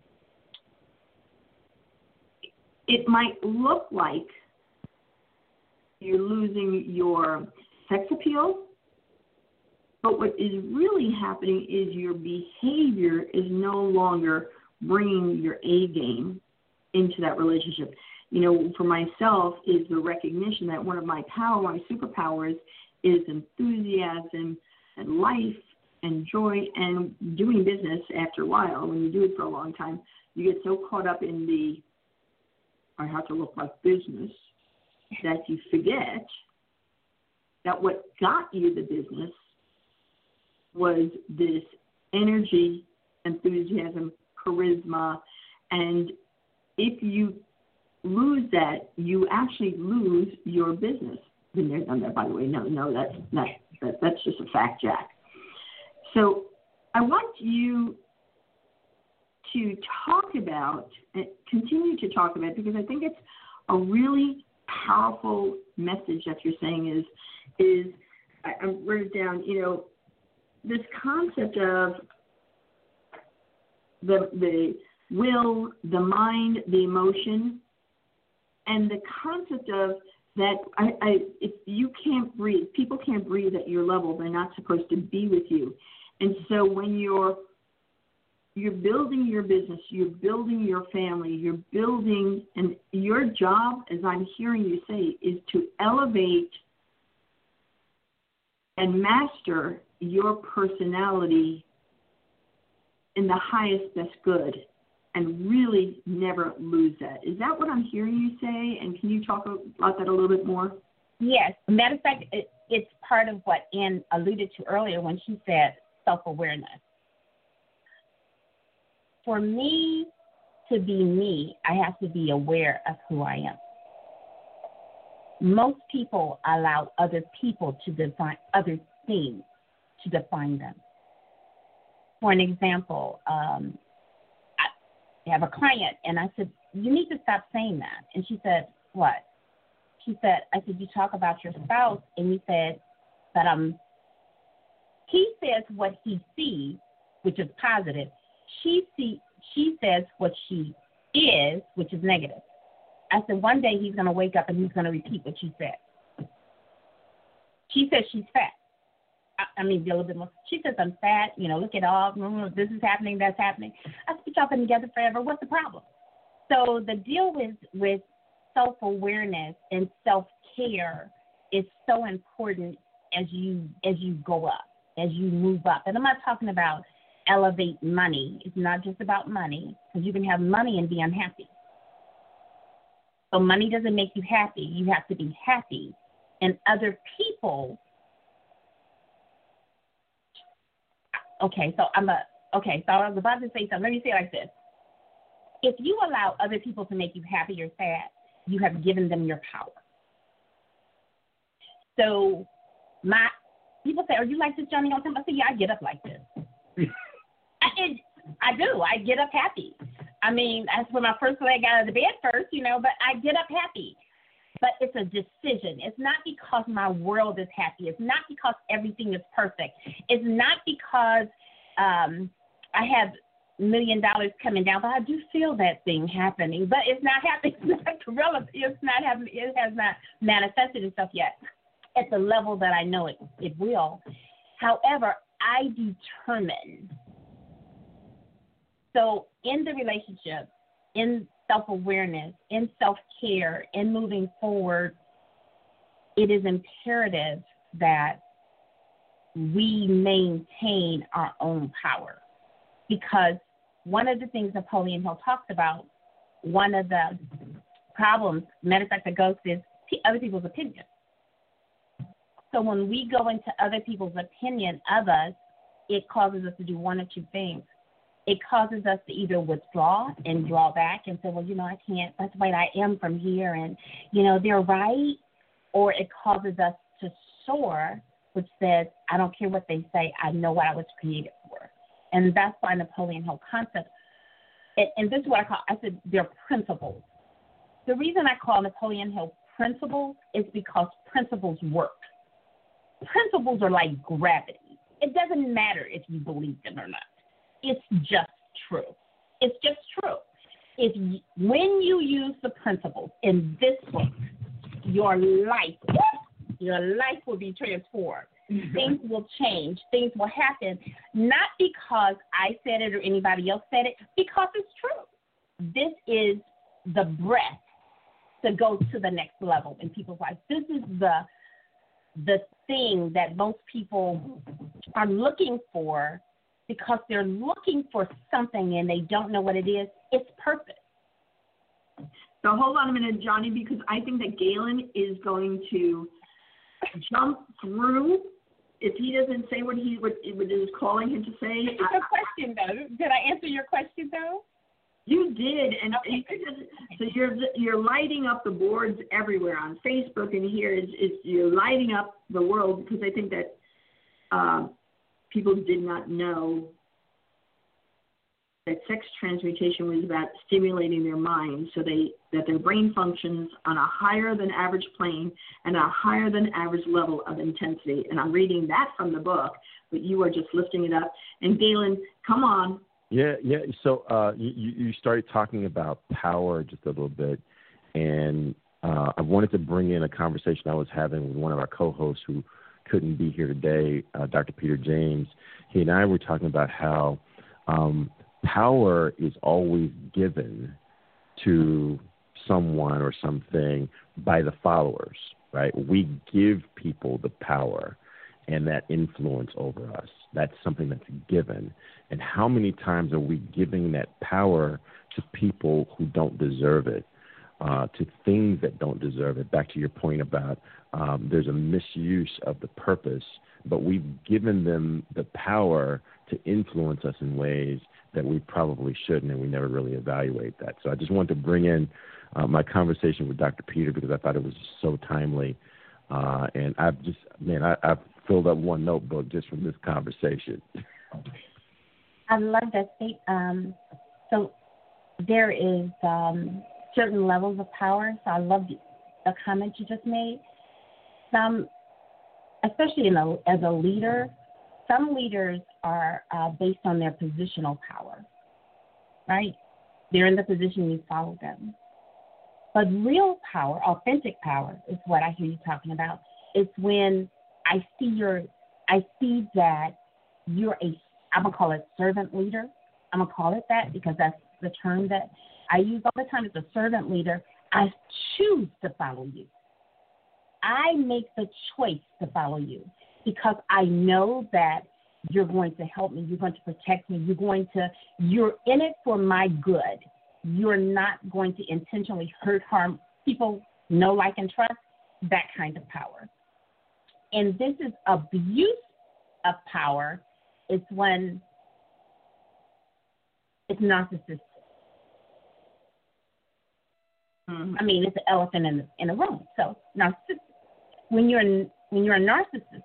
it might look like you're losing your sex appeal, but what is really happening is your behavior is no longer bringing your A game into that relationship. You know, for myself is the recognition that one of my power, my superpowers is enthusiasm and life and joy and doing business after a while. When you do it for a long time, you get so caught up in the, I have to look like business, that you forget that what got you the business was this energy, enthusiasm, charisma, and if you lose that, you actually lose your business. Been there, done that, by the way. No, no, that's not, that, that's just a fact, Jack. So I want you to talk about, continue to talk about, because I think it's a really powerful message that you're saying is, is I, I wrote it down, you know, this concept of the the will, the mind, the emotion, and the concept of that I, I if you can't breathe, people can't breathe at your level, they're not supposed to be with you. And so when you're you're building your business, you're building your family, you're building, and your job, as I'm hearing you say, is to elevate and master your personality in the highest best good and really never lose that. Is that what I'm hearing you say? And can you talk about that a little bit more? Yes. Matter of fact, it, it's part of what Ann alluded to earlier when she said self-awareness. For me to be me, I have to be aware of who I am. Most people allow other people to define other things to define them. For an example, um, I have a client, and I said, you need to stop saying that. And she said, what? She said, I said, you talk about your spouse, and you said that um, he says what he sees, which is positive. She see, she says what she is, which is negative. I said, one day he's going to wake up and he's going to repeat what she said. She says she's fat. I, I mean, be a little bit more. She says, I'm fat. You know, look at all. This is happening. That's happening. I said, y'all been together forever. What's the problem? So the deal with, with self-awareness and self-care is so important as you as you go up, as you move up. And I'm not talking about elevate money. It's not just about money, because you can have money and be unhappy. So money doesn't make you happy. You have to be happy. And other people, okay, so I'm a, okay, so I was about to say something. Let me say it like this. If you allow other people to make you happy or sad, you have given them your power. So my, people say, are you like this, Johnny? I say, yeah, I get up like this. I, it, I do. I get up happy. I mean, that's when my first leg out of the bed first, you know, but I get up happy. But it's a decision. It's not because my world is happy. It's not because everything is perfect. It's not because um, I have a million dollars coming down, but I do feel that thing happening. But it's not happening. It's not relevant. It's not happening. It has not manifested itself yet at the level that I know it, it will. However, I determine. So in the relationship, in self-awareness, in self-care, in moving forward, it is imperative that we maintain our own power. Because one of the things Napoleon Hill talks about, one of the problems, matter of fact, that goes is other people's opinions. So when we go into other people's opinion of us, it causes us to do one or two things. It causes us to either withdraw and draw back and say, well, you know, I can't, that's the way I am from here, and, you know, they're right. Or it causes us to soar, which says, I don't care what they say, I know what I was created for. And that's why Napoleon Hill concept, and, and this is what I call, I said, they're principles. The reason I call Napoleon Hill principles is because principles work. Principles are like gravity. It doesn't matter if you believe them or not. It's just true. It's just true. If you, when you use the principles in this book, your life, your life will be transformed. Mm-hmm. Things will change. Things will happen, not because I said it or anybody else said it, because it's true. This is the breath to go to the next level in people's lives. This is the the thing that most people are looking for, because they're looking for something and they don't know what it is. It's purpose. So hold on a minute, Johnny, because I think that Galen is going to jump through. If he doesn't say what he what, what is calling him to say. It's a question, though. Did I answer your question, though? You did, and okay. so you're you're lighting up the boards everywhere on Facebook, and here is you're lighting up the world, because I think that uh, people did not know that sex transmutation was about stimulating their mind, so they that their brain functions on a higher than average plane and a higher than average level of intensity. And I'm reading that from the book, but you are just lifting it up. And Galen, come on. Yeah, yeah. So uh, you, you started talking about power just a little bit, and uh, I wanted to bring in a conversation I was having with one of our co-hosts who couldn't be here today, uh, Doctor Peter James. He and I were talking about how um, power is always given to someone or something by the followers, right? We give people the power and that influence over us. That's something that's given. And how many times are we giving that power to people who don't deserve it, uh, to things that don't deserve it? Back to your point about um, there's a misuse of the purpose, but we've given them the power to influence us in ways that we probably shouldn't, and we never really evaluate that. So I just wanted to bring in uh, my conversation with Doctor Peter, because I thought it was so timely. Uh, and I've just, man, I, I've filled up one notebook just from this conversation. I love that state. Um, so there is um, certain levels of power. So I love the, the comment you just made. Some, especially in a, as a leader, some leaders are uh, based on their positional power, right? They're in the position, you follow them. But real power, authentic power, is what I hear you talking about. It's when I see your, I see that you're a, I'm gonna call it servant leader. I'm gonna call it that because that's the term that I use all the time. It's a servant leader. I choose to follow you. I make the choice to follow you because I know that you're going to help me. You're going to protect me. You're going to, you're in it for my good. You're not going to intentionally hurt, harm people, know, like, and trust, that kind of power. And this is abuse of power. It's when it's narcissistic. Mm-hmm. I mean, it's an elephant in the, in a room. So narcissistic. When you're when you're a narcissist,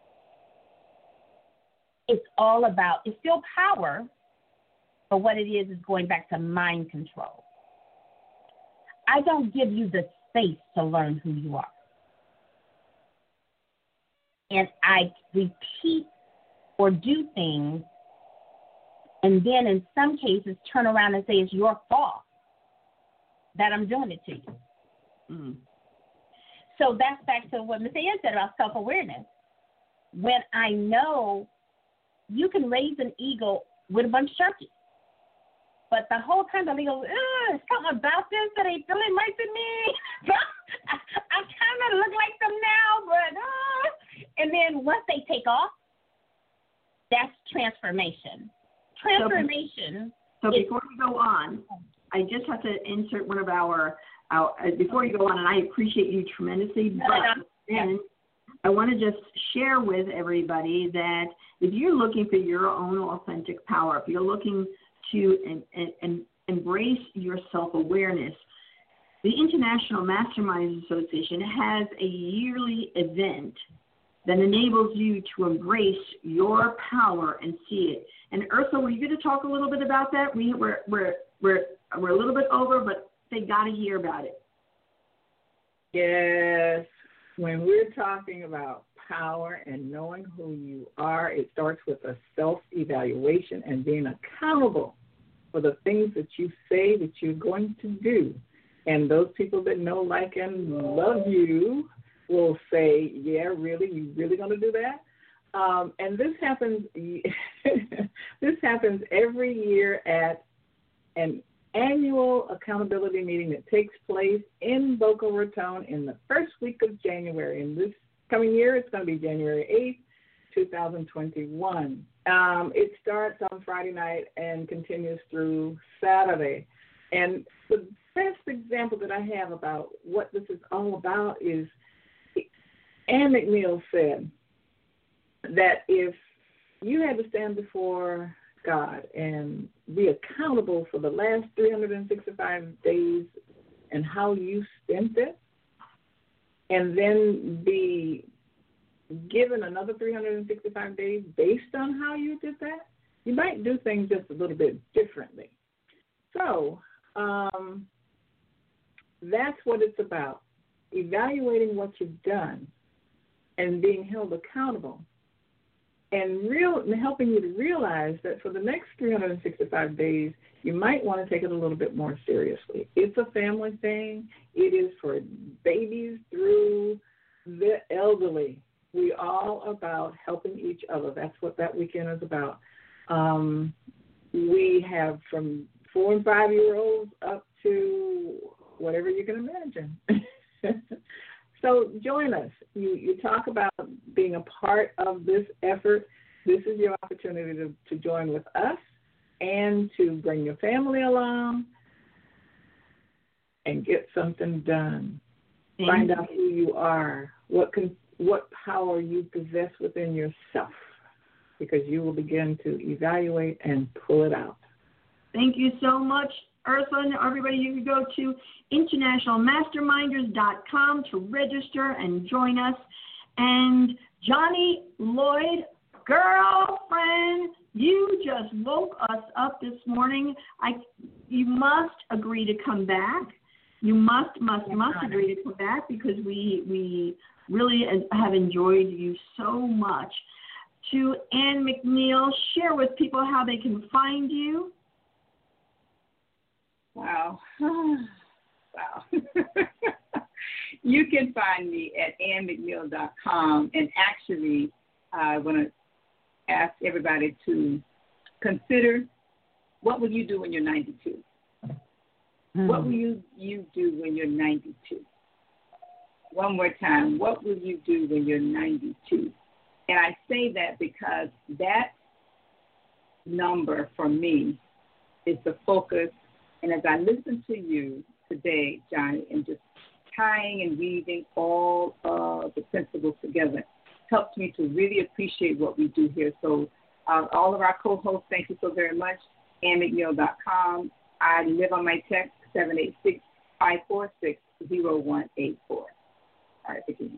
it's all about, it's still power, but what it is is going back to mind control. I don't give you the space to learn who you are. And I repeat or do things, and then in some cases turn around and say it's your fault that I'm doing it to you. Mm. So that's back to what Miz Ann said about self-awareness. When I know you can raise an eagle with a bunch of turkeys, but the whole time the eagle, there's something about this that ain't feeling right to me. I, I kind of look like them now, but uh, and then once they take off, that's transformation. Transformation. So, so before we go on, I just have to insert one of our, our uh, before you go on, and I appreciate you tremendously, but then I want to just share with everybody that if you're looking for your own authentic power, if you're looking to and, and, and embrace your self-awareness, the International Masterminds Association has a yearly event that enables you to embrace your power and see it. And Ursula, were you going to talk a little bit about that? We, we're, we're, we're, we're a little bit over, but they got to hear about it. Yes. When we're talking about power and knowing who you are, it starts with a self-evaluation and being accountable for the things that you say that you're going to do. And those people that know, like, and love you will say, yeah, really? You really going to do that? Um, and this happens this happens every year at an annual accountability meeting that takes place in Boca Raton in the first week of January. And this coming year, it's going to be January eighth, twenty twenty-one. Um, it starts on Friday night and continues through Saturday. And the best example that I have about what this is all about is Ann McNeil said that if you had to stand before God and be accountable for the last three hundred sixty-five days and how you spent it, and then be given another three hundred sixty-five days based on how you did that, you might do things just a little bit differently. So um, that's what it's about, evaluating what you've done and being held accountable, and real and helping you to realize that for the next three hundred sixty-five days, you might want to take it a little bit more seriously. It's a family thing. It is for babies through the elderly. We all about helping each other. That's what that weekend is about. Um, we have from four and five-year-olds up to whatever you can imagine. So join us. You you talk about being a part of this effort. This is your opportunity to, to join with us and to bring your family along and get something done. Thank Find you. out who you are, what can, what power you possess within yourself, because you will begin to evaluate and pull it out. Thank you so much, Ursula. And everybody, you can go to international masterminders dot com to register and join us. And Johnny Lloyd, girlfriend, you just woke us up this morning. I, you must agree to come back. You must, must, must agree to come back because we we really have enjoyed you so much. To Ann McNeil, share with people how they can find you. Wow. Wow. You can find me at ann mcneil dot com. And actually, I want to ask everybody to consider, what will you do when you're ninety-two? Mm-hmm. What will you, you do when you're ninety-two? One more time, what will you do when you're ninety-two? And I say that because that number for me is the focus. And as I listen to you today, Johnny, and just tying and weaving all of the principles together, helps me to really appreciate what we do here. So uh, all of our co-hosts, thank you so very much. ann mcneil dot com. I live on my text, seven eight six, five four six, zero one eight four. All right, begin.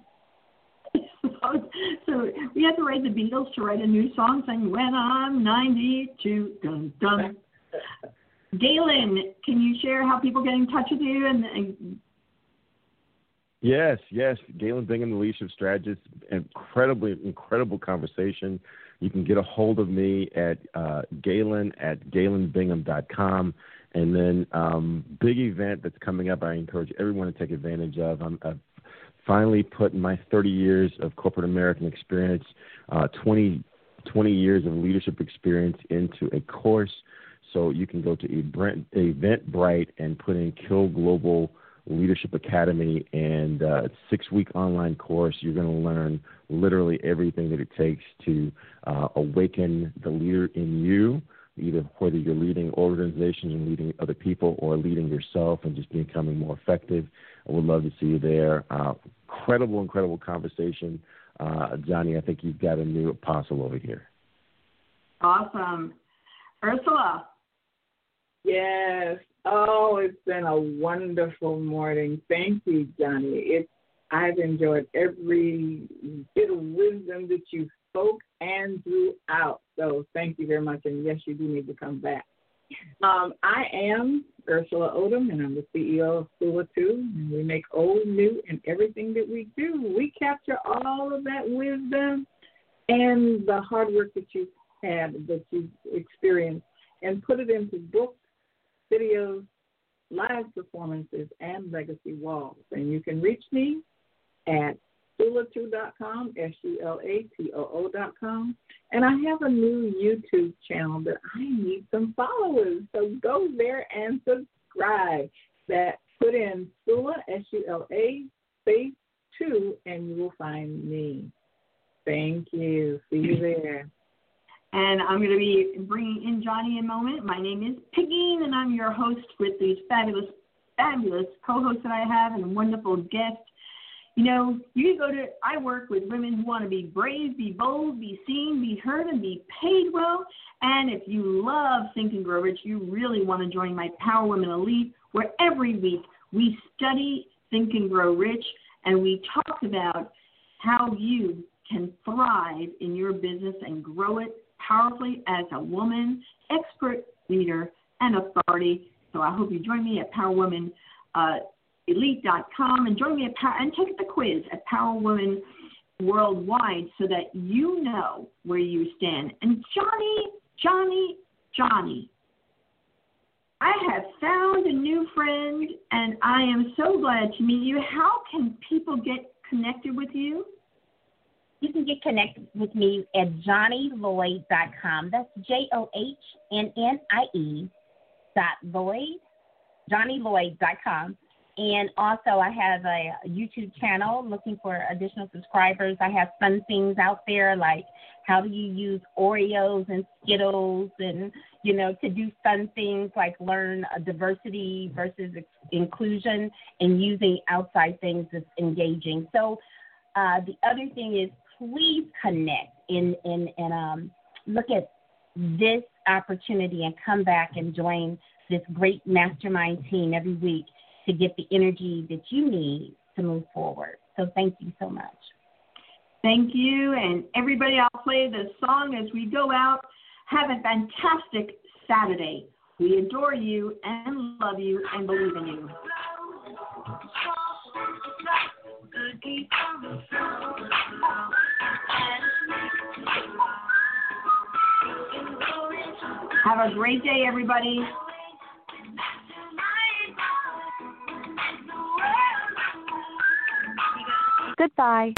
So we have to write the Beatles to write a new song saying, when I'm ninety-two, dun, dun. Galen, can you share how people get in touch with you? And, and Yes, yes. Galen Bingham, the leadership strategist. Incredibly, incredible conversation. You can get a hold of me at uh, Galen at galen bingham dot com. And then um, big event that's coming up I encourage everyone to take advantage of. I'm, I've finally put my thirty years of corporate American experience, uh, twenty, twenty years of leadership experience into a course. So you can go to Eventbrite and put in Kill Global Leadership Academy, and uh, it's a six-week online course. You're going to learn literally everything that it takes to uh, awaken the leader in you, either whether you're leading organizations and leading other people or leading yourself and just becoming more effective. I would love to see you there. Uh, incredible, incredible conversation. uh, Johnny, I think you've got a new apostle over here. Awesome. Ursula. Yes. Oh, it's been a wonderful morning. Thank you, Johnny. It's I've enjoyed every bit of wisdom that you spoke and drew out. So thank you very much. And yes, you do need to come back. Um, I am Ursula Odom, and I'm the C E O of Sula two, and we make old new in everything that we do. We capture all of that wisdom and the hard work that you've had, that you've experienced, and put it into books, videos, live performances, and legacy walls. And you can reach me at sula two dot com, S U L A T O O dot com. And I have a new YouTube channel that I need some followers. So go there and subscribe. That put in Sula, S U L A, space two, and you will find me. Thank you. See you there. And I'm going to be bringing in Johnny in a moment. My name is Piggy, and I'm your host with these fabulous, fabulous co-hosts that I have and wonderful guests. You know, you go to, I work with women who want to be brave, be bold, be seen, be heard, and be paid well. And if you love Think and Grow Rich, you really want to join my Power Women Elite, where every week we study Think and Grow Rich, and we talk about how you can thrive in your business and grow it powerfully as a woman, expert leader, and authority. So I hope you join me at Power Women uh, elite dot com and join me at Power, and take the quiz at Power Women Worldwide so that you know where you stand. And Johnny, Johnny, Johnny, I have found a new friend, and I am so glad to meet you. How can people get connected with you? You can get connected with me at johnny lloyd dot com. That's J O H N N I E dot Lloyd, johnny lloyd dot com. And also I have a YouTube channel looking for additional subscribers. I have fun things out there like how do you use Oreos and Skittles and, you know, to do fun things like learn a diversity versus ex- inclusion and using outside things that's engaging. So uh, the other thing is please connect and, and, and um, look at this opportunity and come back and join this great mastermind team every week to get the energy that you need to move forward. So thank you so much. Thank you. And everybody, I'll play the song as we go out. Have a fantastic Saturday. We adore you and love you and believe in you. Have a great day, everybody. Goodbye.